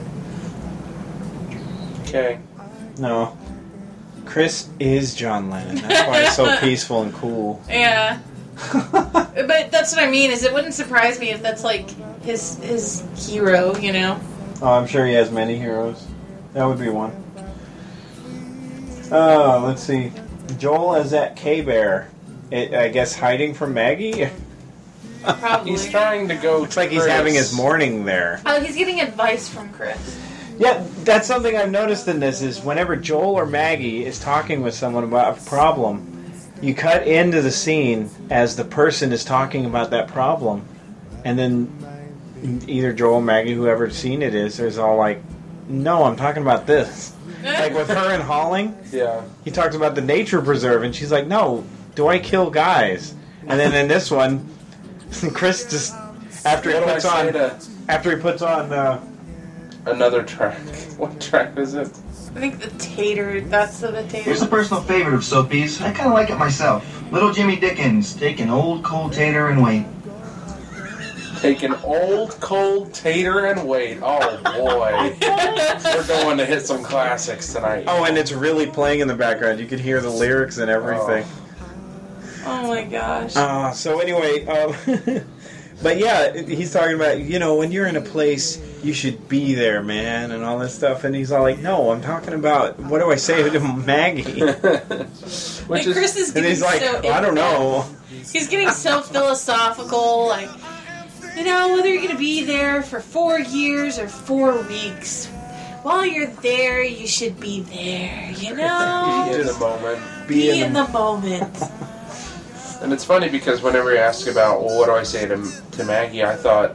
Okay. No. Chris is John Lennon. That's why it's so peaceful and cool. Yeah. But that's what I mean, is it wouldn't surprise me if that's like his hero, you know? Oh, I'm sure he has many heroes. That would be one. Oh, let's see. Joel is at K-Bear. I guess hiding from Maggie? Probably. He's trying to go. Looks like he's having his morning there. Oh, he's getting advice from Chris. Yeah, that's something I've noticed in this is whenever Joel or Maggie is talking with someone about a problem, you cut into the scene as the person is talking about that problem, and then either Joel, Maggie, whoever's seen it is all like, no, I'm talking about this. Like with her and Holling, Yeah. he talks about the nature preserve, and she's like, no, do I kill guys? And then in this one, Chris just, after What he do I puts say on, another track? What track is it? I think the tater, that's the Here's tater. a personal favorite of Soapy's. I kind of like it myself. Little Jimmy Dickens, take an old cold tater and wait. Take an old cold tater and wait. Oh boy. We're going to hit some classics tonight. oh, and it's really playing in the background. You could hear the lyrics and everything. Oh my gosh. So anyway, but yeah, he's talking about, when you're in a place, you should be there, man, and all this stuff. And he's all like, no, I'm talking about, what do I say to Maggie? And Chris is And getting he's like, so I don't know. He's getting so philosophical, like, whether you're going to be there for 4 years or 4 weeks, while you're there, you should be there, you know? Be in the moment. Be in the moment. And it's funny because whenever you ask about, well, what do I say to Maggie, I thought,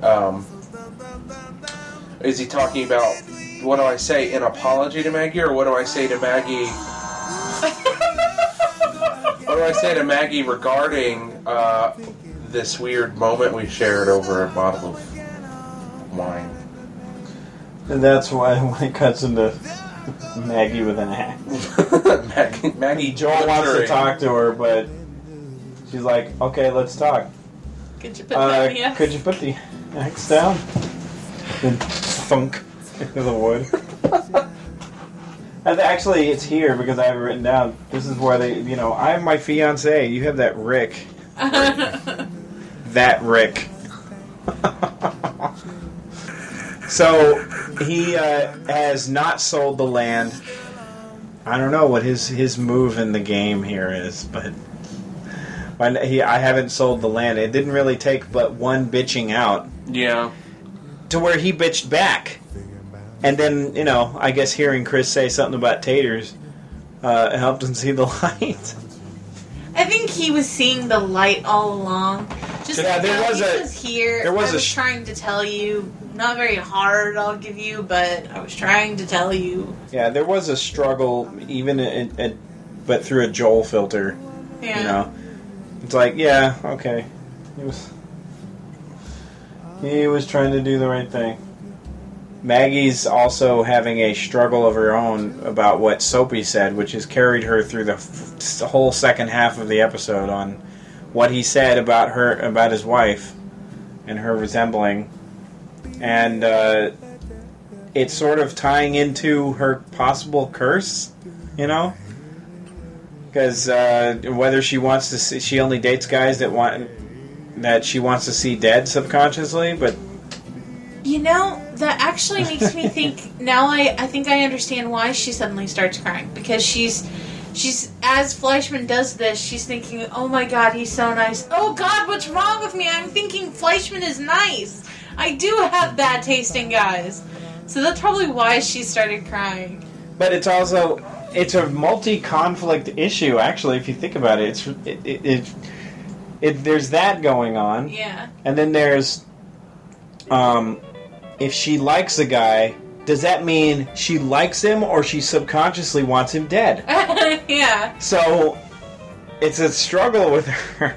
is he talking about, what do I say, an apology to Maggie, or what do I say to Maggie? What do I say to Maggie regarding this weird moment we shared over a bottle of wine? And that's why when it cuts into Maggie with an axe. Maggie Joel wants to talk to her, but she's like, okay, let's talk. Could you put that in? Could you put the axe down? And thunk into the wood. And actually, it's here because I have it written down. This is where they, I'm my fiance. You have that Rick. That Rick. So, he has not sold the land. I don't know what his move in the game here is, but I haven't sold the land. It didn't really take but one bitching out. Yeah. To where he bitched back. And then, I guess hearing Chris say something about taters helped him see the light. I think he was seeing the light all along. Just Yeah, there how was he a- was here. there was I a was trying to tell you, not very hard, I'll give you, but I was trying to tell you. Yeah, there was a struggle, even but through a Joel filter. Yeah. It's like, yeah, okay. He was trying to do the right thing. Maggie's also having a struggle of her own about what Soapy said, which has carried her through the whole second half of the episode on what he said about his wife, and her resembling. And it's sort of tying into her possible curse, because whether she wants to see, she only dates guys that she wants to see dead subconsciously, but That actually makes me think, now I think I understand why she suddenly starts crying. Because she's as Fleischman does this, she's thinking, oh my god, he's so nice. Oh god, what's wrong with me? I'm thinking Fleischman is nice. I do have bad tasting guys. So that's probably why she started crying. But it's a multi-conflict issue, actually, if you think about it. There's that going on. Yeah. And then there's, if she likes a guy, does that mean she likes him or she subconsciously wants him dead? Yeah. So, it's a struggle with her.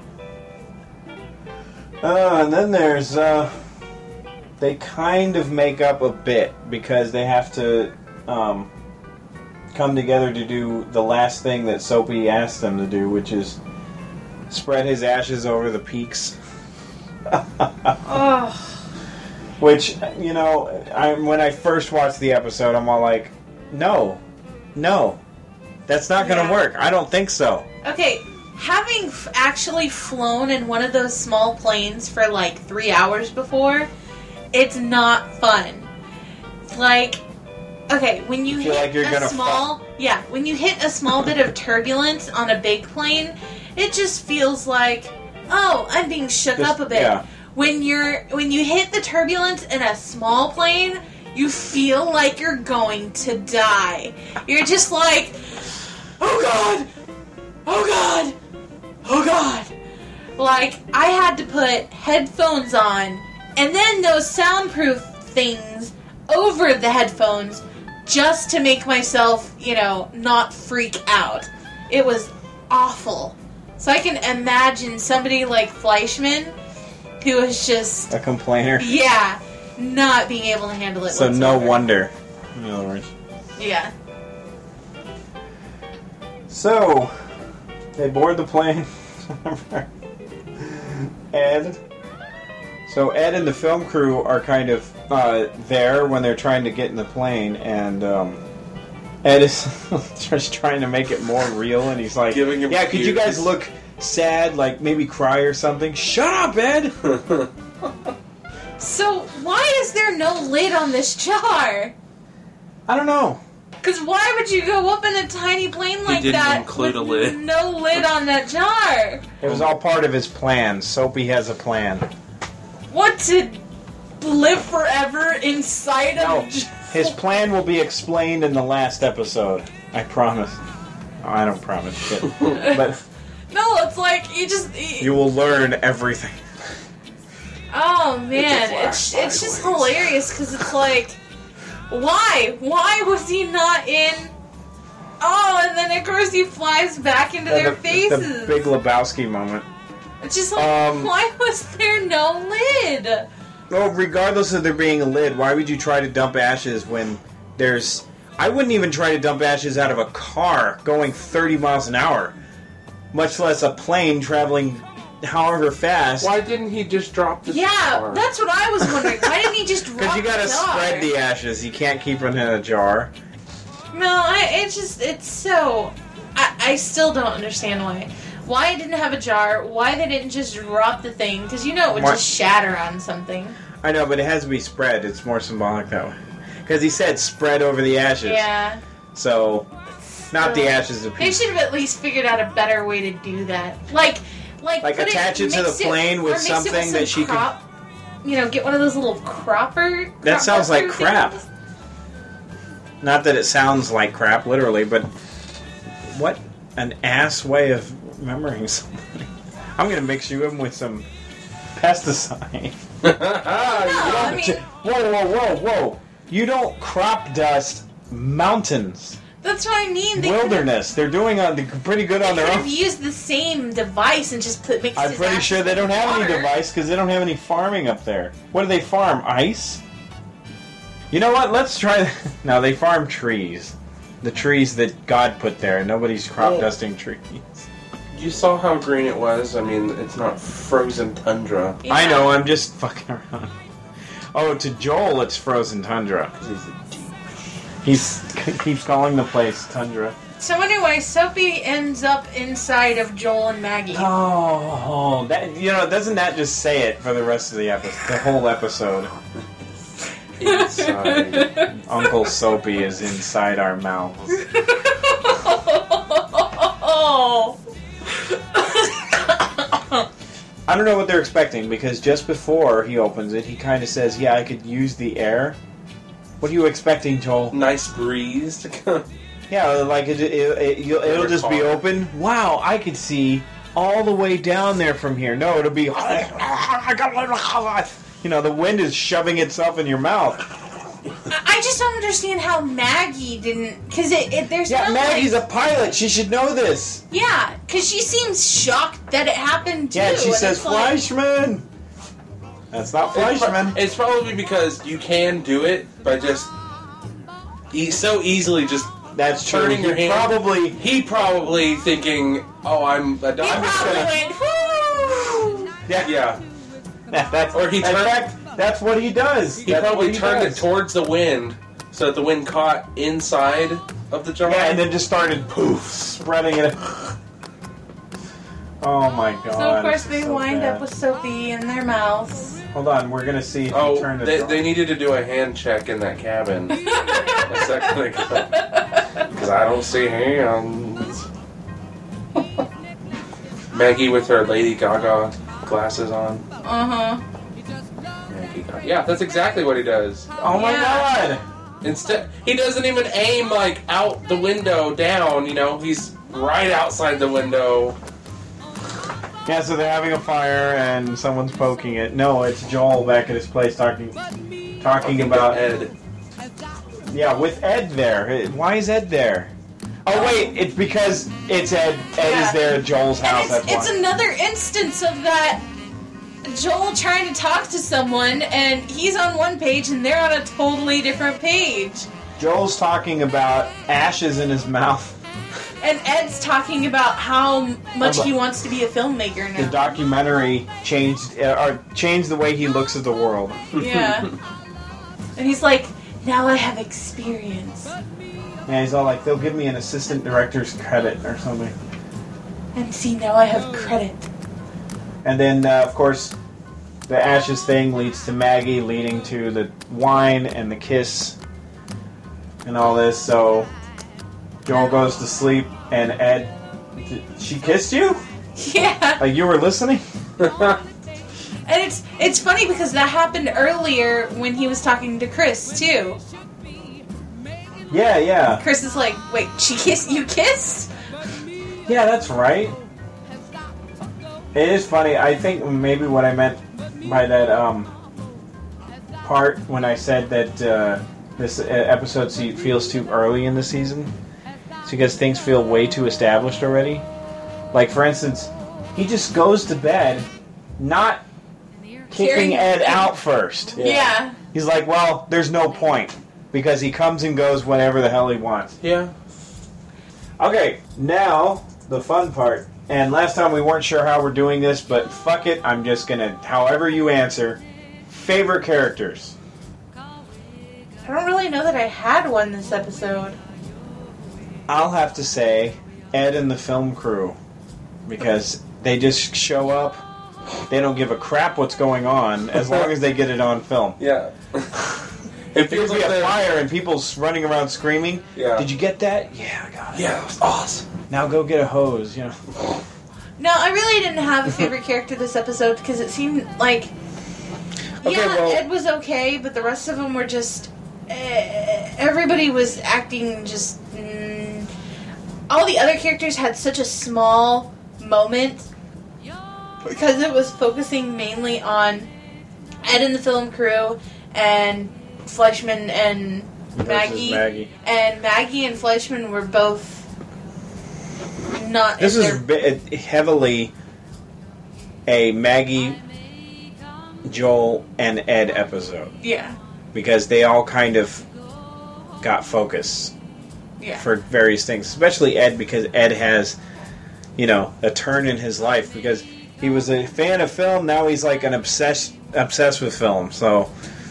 And then there's, they kind of make up a bit because they have to come together to do the last thing that Soapy asked them to do, which is spread his ashes over the peaks. Oh. Which, when I first watched the episode, I'm all like, no, that's not going to work. I don't think so. Okay, having actually flown in one of those small planes for like 3 hours before, it's not fun. Like, okay, when you feel hit like you're a gonna small, when you hit a small bit of turbulence on a big plane, it just feels like, oh, I'm being shook up a bit. Yeah. When you hit the turbulence in a small plane, you feel like you're going to die. You're just like, oh god, oh god, oh god. Like, I had to put headphones on and then those soundproof things over the headphones just to make myself, not freak out. It was awful. So I can imagine somebody like Fleischman, who is just a complainer. Yeah, not being able to handle it. So whatsoever. no wonder, in other words. Yeah. So, they board the plane. Ed. So Ed and the film crew are kind of there when they're trying to get in the plane, and Ed is just trying to make it more real, and he's like, Giving him yeah, could you guys cues. look sad, like maybe cry or something? Shut up, Ed! So why is there no lid on this jar? I don't know. Because why would you go up in a tiny plane like didn't that include with a lid. no lid on that jar? It was all part of his plan. Soapy has a plan. What, to live forever inside No. of His plan will be explained in the last episode. I promise. Oh, I don't promise shit. But No, it's like you will learn everything. Oh man, it's just hilarious because it's like, why was he not in? Oh, and then of course he flies back into their faces. The Big Lebowski moment. It's just like, why was there no lid? Well, regardless of there being a lid, why would you try to dump ashes when there's... I wouldn't even try to dump ashes out of a car going 30 miles an hour. Much less a plane traveling however fast. Why didn't he just drop the jar? That's what I was wondering. Why didn't he just drop the jar? Because you gotta spread the ashes. You can't keep it in a jar. No, it's so... I still don't understand why. Why it didn't have a jar, why they didn't just drop the thing, because you know it would just shatter on something. I know, but it has to be spread. It's more symbolic that way. Because he said spread over the ashes. Yeah. So, not the ashes of people. They should have at least figured out a better way to do that. Like attach it to the plane with something that she could... You know, get one of those little cropper... That sounds like crap. Not that it sounds like crap, literally, but... What an ass way of remembering something. I'm going to mix you in with some pesticide. Whoa. You don't crop dust mountains. That's what I mean. Wilderness. They're doing pretty good on their own. They could have used the same device and just mixed I'm pretty sure they don't have any device because they don't have any farming up there. What do they farm? Ice? You know what? Let's try... No, they farm trees. The trees that God put there. Nobody's crop dusting trees. You saw how green it was? I mean, it's not frozen tundra. Yeah. I know, I'm just fucking around. Oh, to Joel, it's frozen tundra. He keeps calling the place tundra. So anyway, Sophie ends up inside of Joel and Maggie. Oh, that, doesn't that just say it for the rest of the episode? The whole episode. Inside. Uncle Soapy is inside our mouths. I don't know what they're expecting, because just before he opens it, he kind of says, yeah, I could use the air. What are you expecting, Joel? Nice breeze to come. Yeah, like it'll just be open. Wow, I could see all the way down there from here. No, it'll be... the wind is shoving itself in your mouth. I just don't understand how Maggie didn't... Because there's Maggie's a pilot. She should know this. Yeah, because she seems shocked that it happened, too. Yeah, she says, Fleischman. That's not Fleischman. It's probably because you can do it by just... so easily just... That's turning your hand. He probably thinking, I'm just gonna... went, woo! Yeah. Or he turned... In fact, that's what he does. He probably turned it towards the wind, so that the wind caught inside of the jar. Yeah, and then just started, spreading it. Oh my god. So, of course, they wind up with Sophie in their mouths. Hold on, we're going to see if he turned it. They needed to do a hand check in that cabin a second ago. Because I don't see hands. Maggie with her Lady Gaga glasses on. Uh-huh. Yeah, that's exactly what he does. Oh my god! Instead, he doesn't even aim out the window down, he's right outside the window. Yeah, so they're having a fire and someone's poking it. No, it's Joel back at his place talking about Ed. Yeah, with Ed there. Why is Ed there? Oh wait, it's because it's Ed. Ed is there at Joel's house. And it's another instance of that Joel trying to talk to someone, and he's on one page, and they're on a totally different page. Joel's talking about ashes in his mouth. And Ed's talking about how much he wants to be a filmmaker now. The documentary changed the way he looks at the world. Yeah. And he's like, now I have experience. Yeah, he's all like, they'll give me an assistant director's credit or something. And see, now I have credit. And then, of course, the ashes thing leads to Maggie, leading to the wine and the kiss and all this. So Joel goes to sleep, and Ed, she kissed you? Yeah. Like you were listening? And it's funny because that happened earlier when he was talking to Chris, too. Yeah. Chris is like, wait, she kissed? You kissed? Yeah, that's right. It is funny. I think maybe what I meant by that part when I said that this episode feels too early in the season, it's because things feel way too established already. Like, for instance, he just goes to bed not kicking Ed out first. Yeah. He's like, well, there's no point because he comes and goes whenever the hell he wants. Yeah. Okay, now the fun part. And last time we weren't sure how we're doing this, but fuck it, I'm just gonna, however you answer, favorite characters. I don't really know that I had one this episode. I'll have to say Ed and the film crew, because they just show up, they don't give a crap what's going on, as long as they get it on film. Yeah. It feels like a fire and people's running around screaming. Yeah. Did you get that? Yeah, I got it. Yeah, that was awesome. Now go get a hose, you know. No, I really didn't have a favorite character this episode because it seemed like... Ed was okay, but the rest of them were just... everybody was acting just... all the other characters had such a small moment because it was focusing mainly on Ed and the film crew and Fleischman and Maggie. And Maggie and Fleischman were both not... This is heavily a Maggie, Joel, and Ed episode. Yeah. Because they all kind of got focus for various things. Especially Ed, because Ed has, a turn in his life. Because he was a fan of film, now he's like an obsessed with film. So,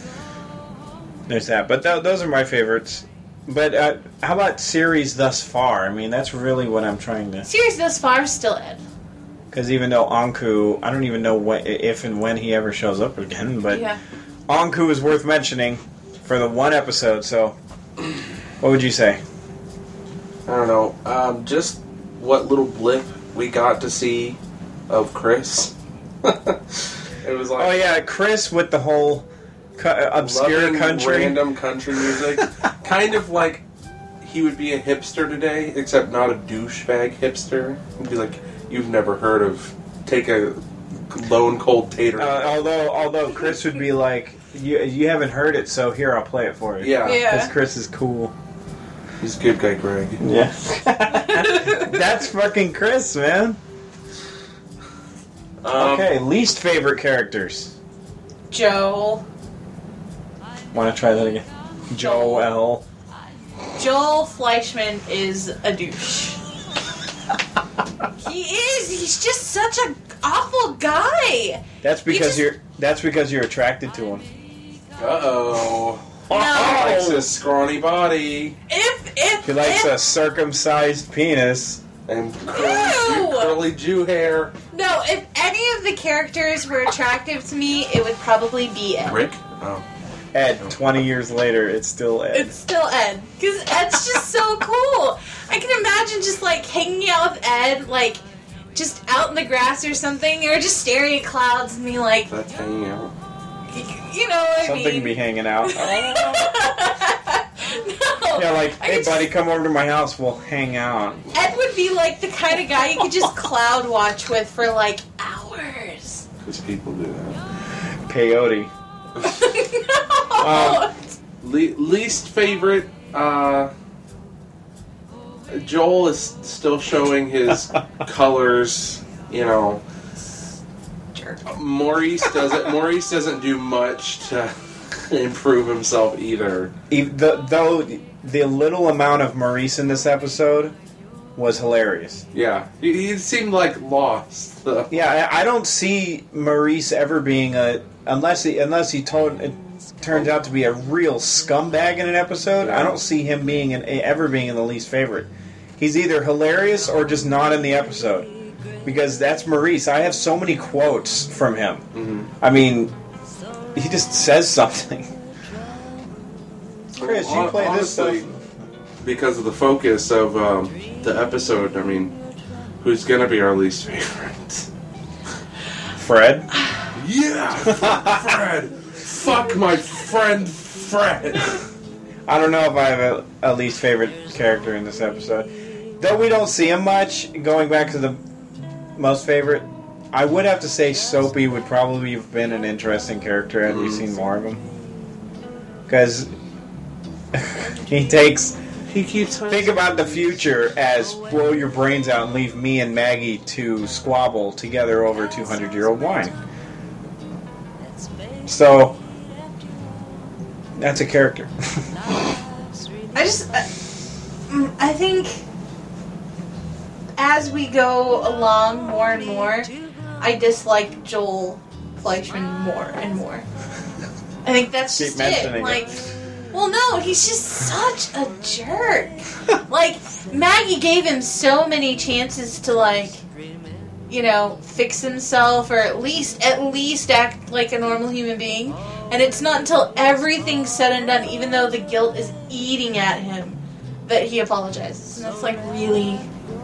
there's that. But those are my favorites. But how about series thus far? I mean, that's really what I'm trying to... Series thus far is still Ed. Because even though Anku, I don't even know if and when he ever shows up again, but Anku is worth mentioning for the one episode, so what would you say? I don't know. Just what little blip we got to see of Chris. It was like... Oh yeah, Chris with the whole obscure country. Random country music. Kind of like he would be a hipster today, except not a douchebag hipster. He'd be like, you've never heard of take a lone cold tater. Although Chris would be like, you haven't heard it, so here, I'll play it for you. Yeah. Because Chris is cool. He's a good guy, Greg. Yeah. That's fucking Chris, man. Okay, least favorite characters. Joel. Want to try that again? Joel. Joel Fleischman is a douche. He is. He's just such an awful guy. That's because you're attracted to him. Uh-oh. No. He likes his scrawny body. He likes a circumcised penis. And curly Jew hair. No, if any of the characters were attractive to me, it would probably be Ed. Rick? Oh. Ed, 20 years later, it's still Ed. It's still Ed. Because Ed's just so cool. I can imagine just, hanging out with Ed, just out in the grass or something, or just staring at clouds and being like... That's hanging out. You know what I mean? Something be hanging out. No. Yeah, hey, buddy, come over to my house. We'll hang out. Ed would be, the kind of guy you could just cloud watch with for, hours. Because people do that. Peyote. No. Least favorite, Joel is still showing his colors, Jerk. Maurice doesn't do much to improve himself either. Though the little amount of Maurice in this episode was hilarious. Yeah, he seemed lost. Yeah, I don't see Maurice ever being unless he turns out to be a real scumbag in an episode. Yeah. I don't see him ever being in the least favorite. He's either hilarious or just not in the episode. Because that's Maurice. I have so many quotes from him. Mm-hmm. I mean, he just says something. Chris, you play this stuff. Because of the focus of the episode, I mean, who's gonna be our least favorite? Fred? Yeah! Fred! Fuck my friend Fred! I don't know if I have a least favorite character in this episode. Though we don't see him much, going back to the most favorite, I would have to say Soapy would probably have been an interesting character had we seen more of him. Because he keeps think about the future as blow your brains out and leave me and Maggie to squabble together over 200-year-old wine. So that's a character. I think as we go along more and more, I dislike Joel Fleischman more and more. I think that's Keep just mentioning it. Like, it. well, no, he's just such a jerk. Like, Maggie gave him so many chances to, like, you know, fix himself or at least act like a normal human being. And it's not until everything's said and done, even though the guilt is eating at him, that he apologizes. And that's, like, really...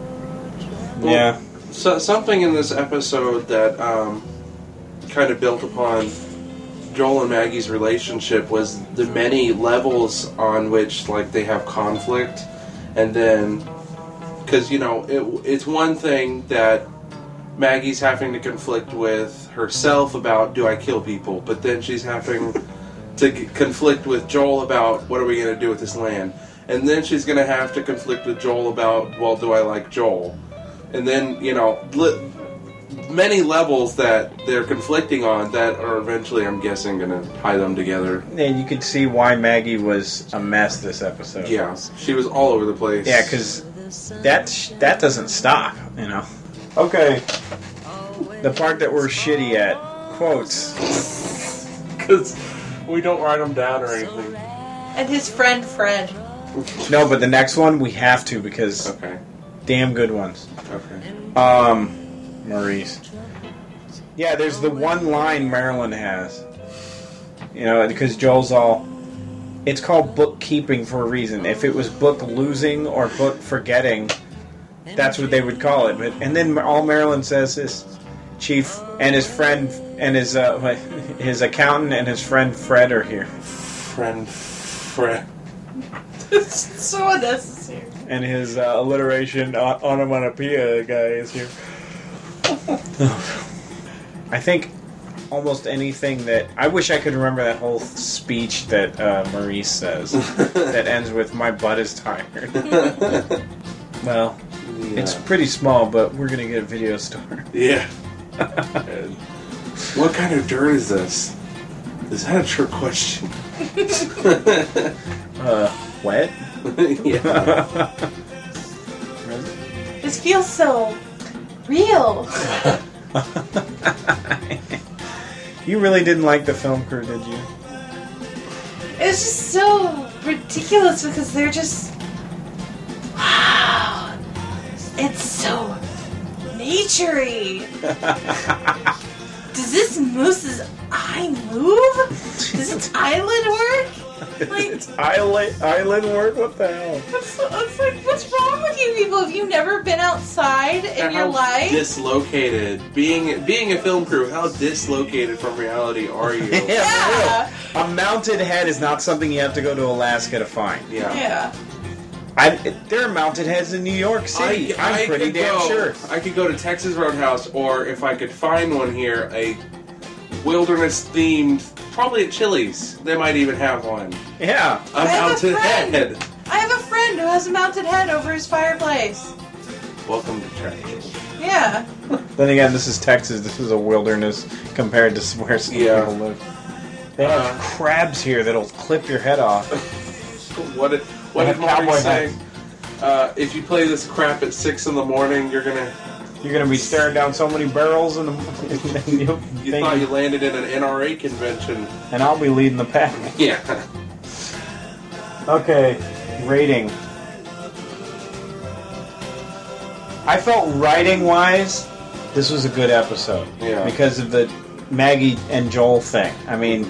Yeah. So something in this episode that kind of built upon Joel and Maggie's relationship was the many levels on which, like, they have conflict, and then because you know it's one thing that Maggie's having to conflict with herself about, do I kill people, but then she's having to conflict with Joel about, what are we going to do with this land, and then she's going to have to conflict with Joel about, well, do I like Joel, and then you know. Many levels that they're conflicting on that are eventually, I'm guessing, going to tie them together. And you could see why Maggie was a mess this episode. Yeah, she was all over the place. Yeah, because that doesn't stop, you know. Okay. The part that we're shitty at. Quotes. Because we don't write them down or anything. And his friend Fred. No, but the next one we have to because damn good ones. Okay. Maurice. Yeah, there's the one line Marilyn has. You know, because Joel's all... It's called bookkeeping for a reason. If it was book losing or book forgetting, that's what they would call it. And then all Marilyn says is Chief and his friend and his accountant and his friend Fred are here. Fred. It's so unnecessary. And his alliteration onomatopoeia guy is here. I think almost anything that... I wish I could remember that whole speech that Maurice says that ends with, my butt is tired. Well, it's pretty small, but we're going to get a video store. Yeah. What kind of dirt is this? Is that a trick question? Wet? Yeah. This feels so... real. You really didn't like the film crew, did you? It's just so ridiculous because they're just... Wow. It's so nature-y. Does this moose's eye move? Does its eyelid work? Like, eyelid work? What the hell? It's like, what's wrong with you people? Have you never been outside in your life? Dislocated. Being a film crew, how dislocated from reality are you? Yeah. A mounted head is not something you have to go to Alaska to find. Yeah. There are mounted heads in New York City. I'm pretty damn sure. I could go to Texas Roadhouse, or if I could find one here, a wilderness-themed, probably at Chili's. They might even have one. Yeah. A mounted head. I have a friend who has a mounted head over his fireplace. Welcome to Texas. Yeah. Then again, this is Texas. This is a wilderness compared to where some people live. They have crabs here that'll clip your head off. What did Marty say? If you play this crap at 6 in the morning, you're gonna be staring down so many barrels, and you thought you landed in an NRA convention, and I'll be leading the pack. Yeah. Okay, rating. I felt writing-wise, this was a good episode. Yeah. Because of the Maggie and Joel thing. I mean,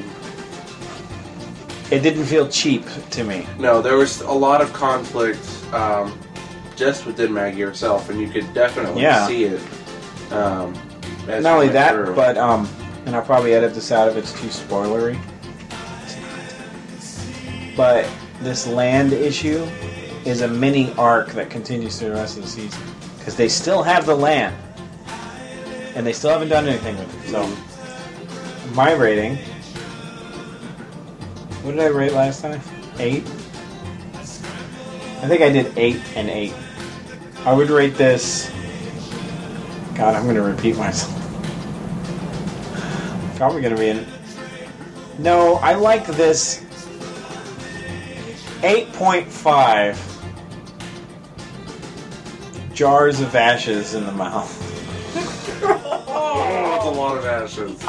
it didn't feel cheap to me. No, there was a lot of conflict just within Maggie herself, and you could definitely see it. Not only that, but, and I'll probably edit this out if it's too spoilery. But this land issue is a mini arc that continues through the rest of the season. Because they still have the land. And they still haven't done anything with it. So, my rating... What did I rate last time? 8? I think I did 8 and 8. I would rate this... God, I'm going to repeat myself. Probably going to be in... No, I like this 8.5 jars of ashes in the mouth. Oh, that's a lot of ashes.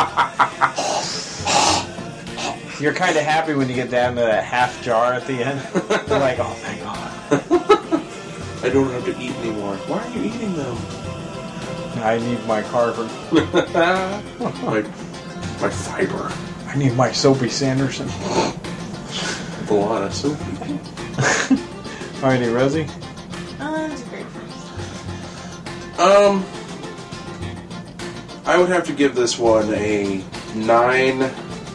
You're kind of happy when you get down to that half jar at the end. You're like, oh, thank God. I don't have to eat anymore. Why are you eating them? I need my carbon. my fiber. I need my Soapy Sanderson. A lot of soup. Alrighty, Rosie. It's great first. I would have to give this one a 9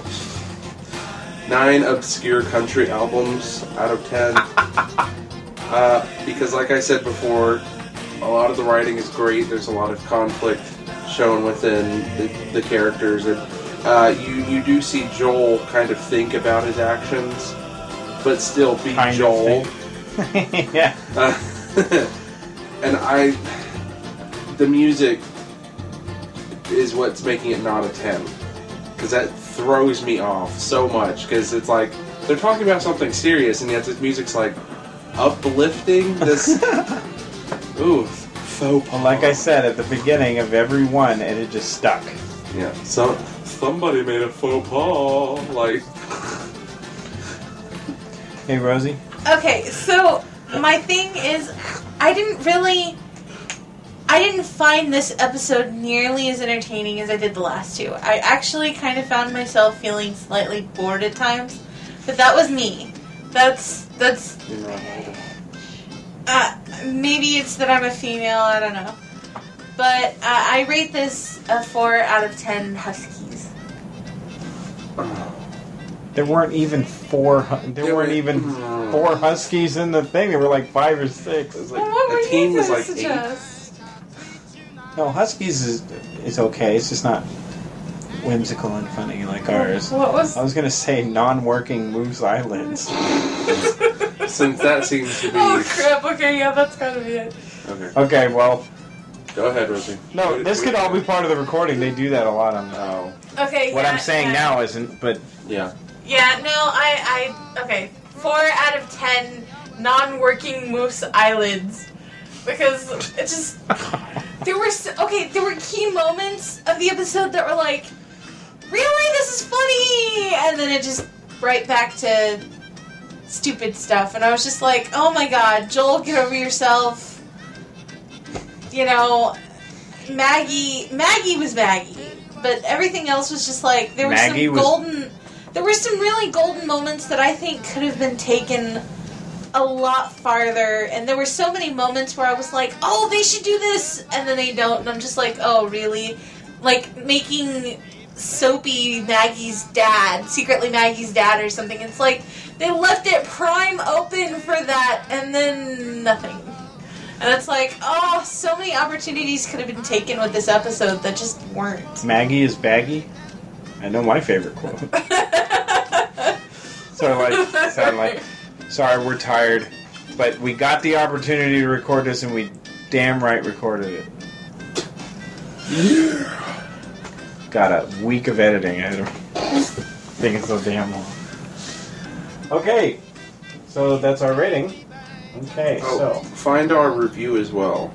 obscure country albums out of 10. Because like I said before, a lot of the writing is great. There's a lot of conflict shown within the characters. And you do see Joel kind of think about his actions, but still be Kind of Joel. Yeah. And the music is what's making it not a 10. Because that throws me off so much. Because it's like, they're talking about something serious, and yet this music's like uplifting. This, ooh, faux pas. Well, like I said at the beginning of every one, and it just stuck. Yeah, so somebody made a faux pas. Like, Hey, Rosie. Okay, so my thing is, I didn't find this episode nearly as entertaining as I did the last two. I actually kind of found myself feeling slightly bored at times, but that was me. That's maybe it's that I'm a female, I don't know. But I rate this a 4 out of 10 huskies. There weren't even four huskies in the thing. There were like 5 or 6. it was like, Well, what were a team you was gonna like 8. suggest? No, huskies is okay. It's just not whimsical and funny like ours. What was... I was gonna say non-working moose eyelids. Since that seems to be... Oh crap, okay, yeah, that's gotta be it. Okay, Okay, well, go ahead, Rosie. no, this could all be part of the recording. They do that a lot on. Okay, What yeah, I'm saying yeah. now isn't, but Yeah. Yeah, no, okay, 4 out of 10 non-working moose eyelids. Because it just... There were key moments of the episode that were like, really? This is funny! And then it just right back to stupid stuff. And I was just like, oh my god, Joel, get over yourself. You know, Maggie was Maggie. But everything else was just like, there were some really golden moments that I think could have been taken a lot farther, and there were so many moments where I was like, oh, they should do this, and then they don't, and I'm just like, oh, really? Like, making Soapy Maggie's dad, secretly Maggie's dad or something. It's like, they left it prime open for that, and then nothing. And it's like, oh, so many opportunities could have been taken with this episode that just weren't. Maggie is baggy. I know my favorite quote. Sound like, sorry, we're tired, but we got the opportunity to record this, and we damn right recorded it. Yeah. Got a week of editing. I don't think it's so damn long. Okay, so that's our rating. Okay, so find our review as well.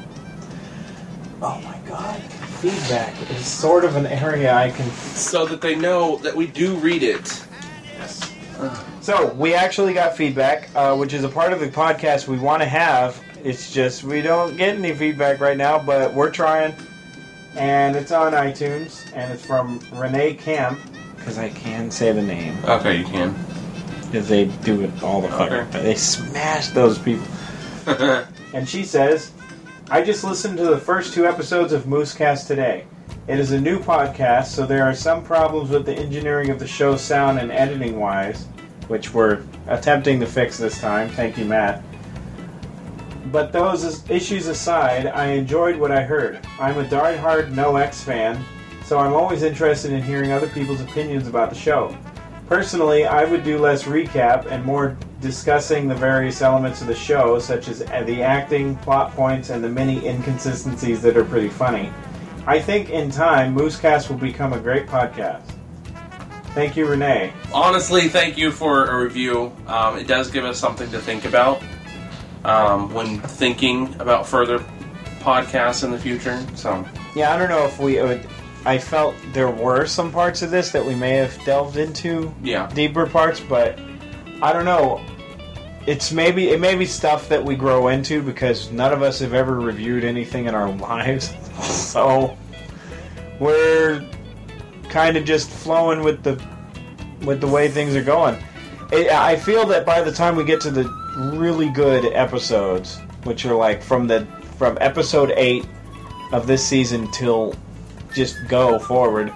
oh my god, feedback is sort of an area I can. So that they know that we do read it. Yes. So, we actually got feedback, which is a part of the podcast we want to have. It's just we don't get any feedback right now, but we're trying. And it's on iTunes, and it's from Renee Camp, because I can say the name. Okay, you can. Because they do it all the fucking time. They smash those people. And she says, I just listened to the first 2 episodes of Moosecast today. It is a new podcast, so there are some problems with the engineering of the show sound and editing-wise. which we're attempting to fix this time. Thank you, Matt. But those issues aside, I enjoyed what I heard. I'm a diehard No X fan, so I'm always interested in hearing other people's opinions about the show. Personally, I would do less recap and more discussing the various elements of the show, such as the acting, plot points, and the many inconsistencies that are pretty funny. I think in time, Moosecast will become a great podcast. Thank you, Renee. Honestly, thank you for a review. It does give us something to think about when thinking about further podcasts in the future. So, yeah, I don't know if we would. I felt there were some parts of this that we may have delved into deeper parts, but I don't know. It may be stuff that we grow into because none of us have ever reviewed anything in our lives, so we're kind of just flowing with the way things are going. I feel that by the time we get to the really good episodes, which are like from episode 8 of this season till just go forward,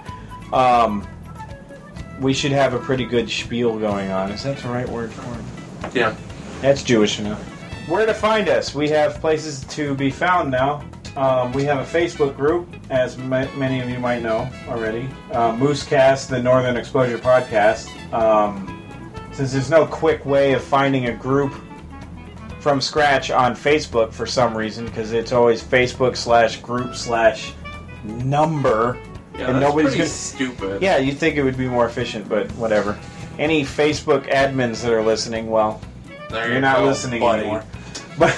we should have a pretty good spiel going on. Is that the right word for it? Yeah. That's Jewish enough. Where to find us? We have places to be found now. We have a Facebook group, as many of you might know already. Moosecast, the Northern Exposure Podcast. Since there's no quick way of finding a group from scratch on Facebook for some reason, because it's always Facebook/group/number. Yeah, and that's nobody's pretty stupid. Yeah, you'd think it would be more efficient, but whatever. Any Facebook admins that are listening, well, you're not listening anymore. But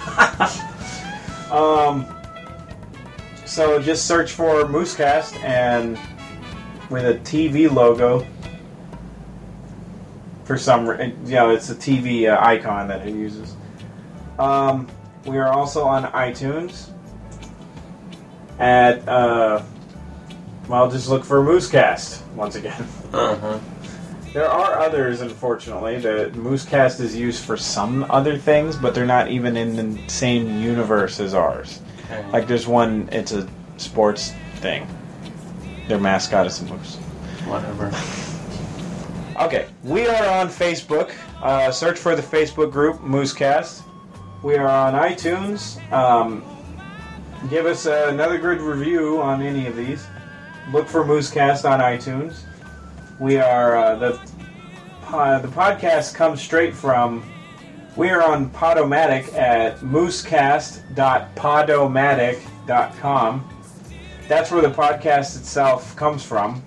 so just search for Moosecast and with a TV logo. For some, it's a TV icon that it uses. We are also on iTunes. At just look for Moosecast once again. There are others, unfortunately. The Moosecast is used for some other things, but they're not even in the same universe as ours. Okay. Like there's one, it's a sports thing. Their mascot is a moose. Whatever. Okay, we are on Facebook. Search for the Facebook group, Moosecast. We are on iTunes. Give us another good review on any of these. Look for Moosecast on iTunes. We are the podcast comes straight from. We are on Podomatic at moosecast.podomatic.com. That's where the podcast itself comes from.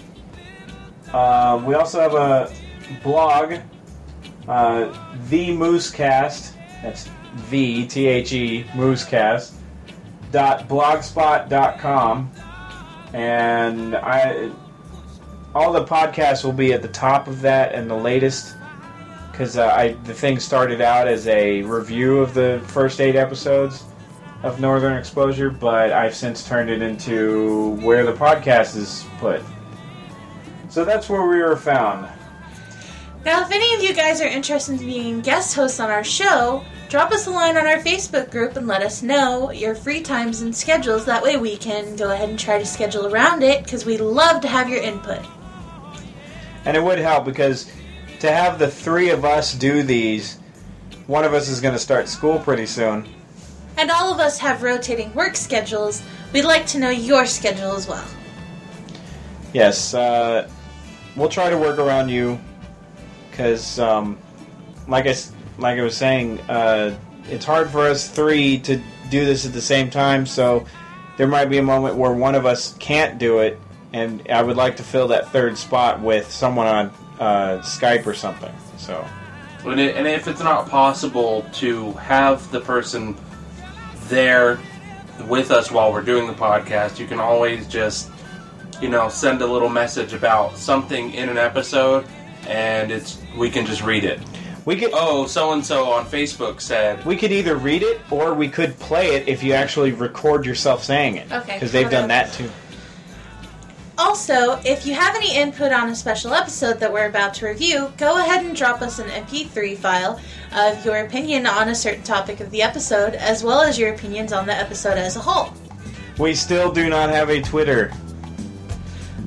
We also have a blog, The Moosecast. That's V-T-H-E Moosecast. .blogspot.com, and all the podcasts will be at the top of that and the latest, because the thing started out as a review of the first 8 episodes of Northern Exposure, but I've since turned it into where the podcast is put. So that's where we are found. Now, if any of you guys are interested in being guest hosts on our show, drop us a line on our Facebook group and let us know your free times and schedules. That way we can go ahead and try to schedule around it, because we love to have your input. And it would help, because to have the 3 of us do these, one of us is going to start school pretty soon. And all of us have rotating work schedules. We'd like to know your schedule as well. Yes, we'll try to work around you, because like I was saying, it's hard for us 3 to do this at the same time, so there might be a moment where one of us can't do it, and I would like to fill that 3rd spot with someone on Skype or something. So, and if it's not possible to have the person there with us while we're doing the podcast, you can always just, send a little message about something in an episode, and we can just read it. We could, so-and-so on Facebook said... We could either read it, or we could play it if you actually record yourself saying it. Okay. Because they've done that, too. Also, if you have any input on a special episode that we're about to review, go ahead and drop us an MP3 file of your opinion on a certain topic of the episode, as well as your opinions on the episode as a whole. We still do not have a Twitter.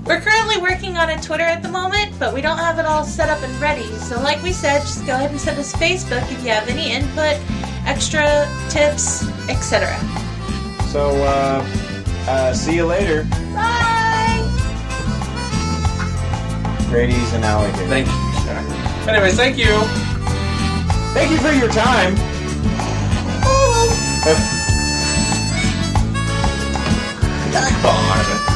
We're currently working on a Twitter at the moment, but we don't have it all set up and ready. So like we said, just go ahead and send us Facebook if you have any input, extra tips, etc. So, see you later. Bye! Grady's an alligator. Thank you. Anyways, thank you. Thank you for your time. Ooh. Come on.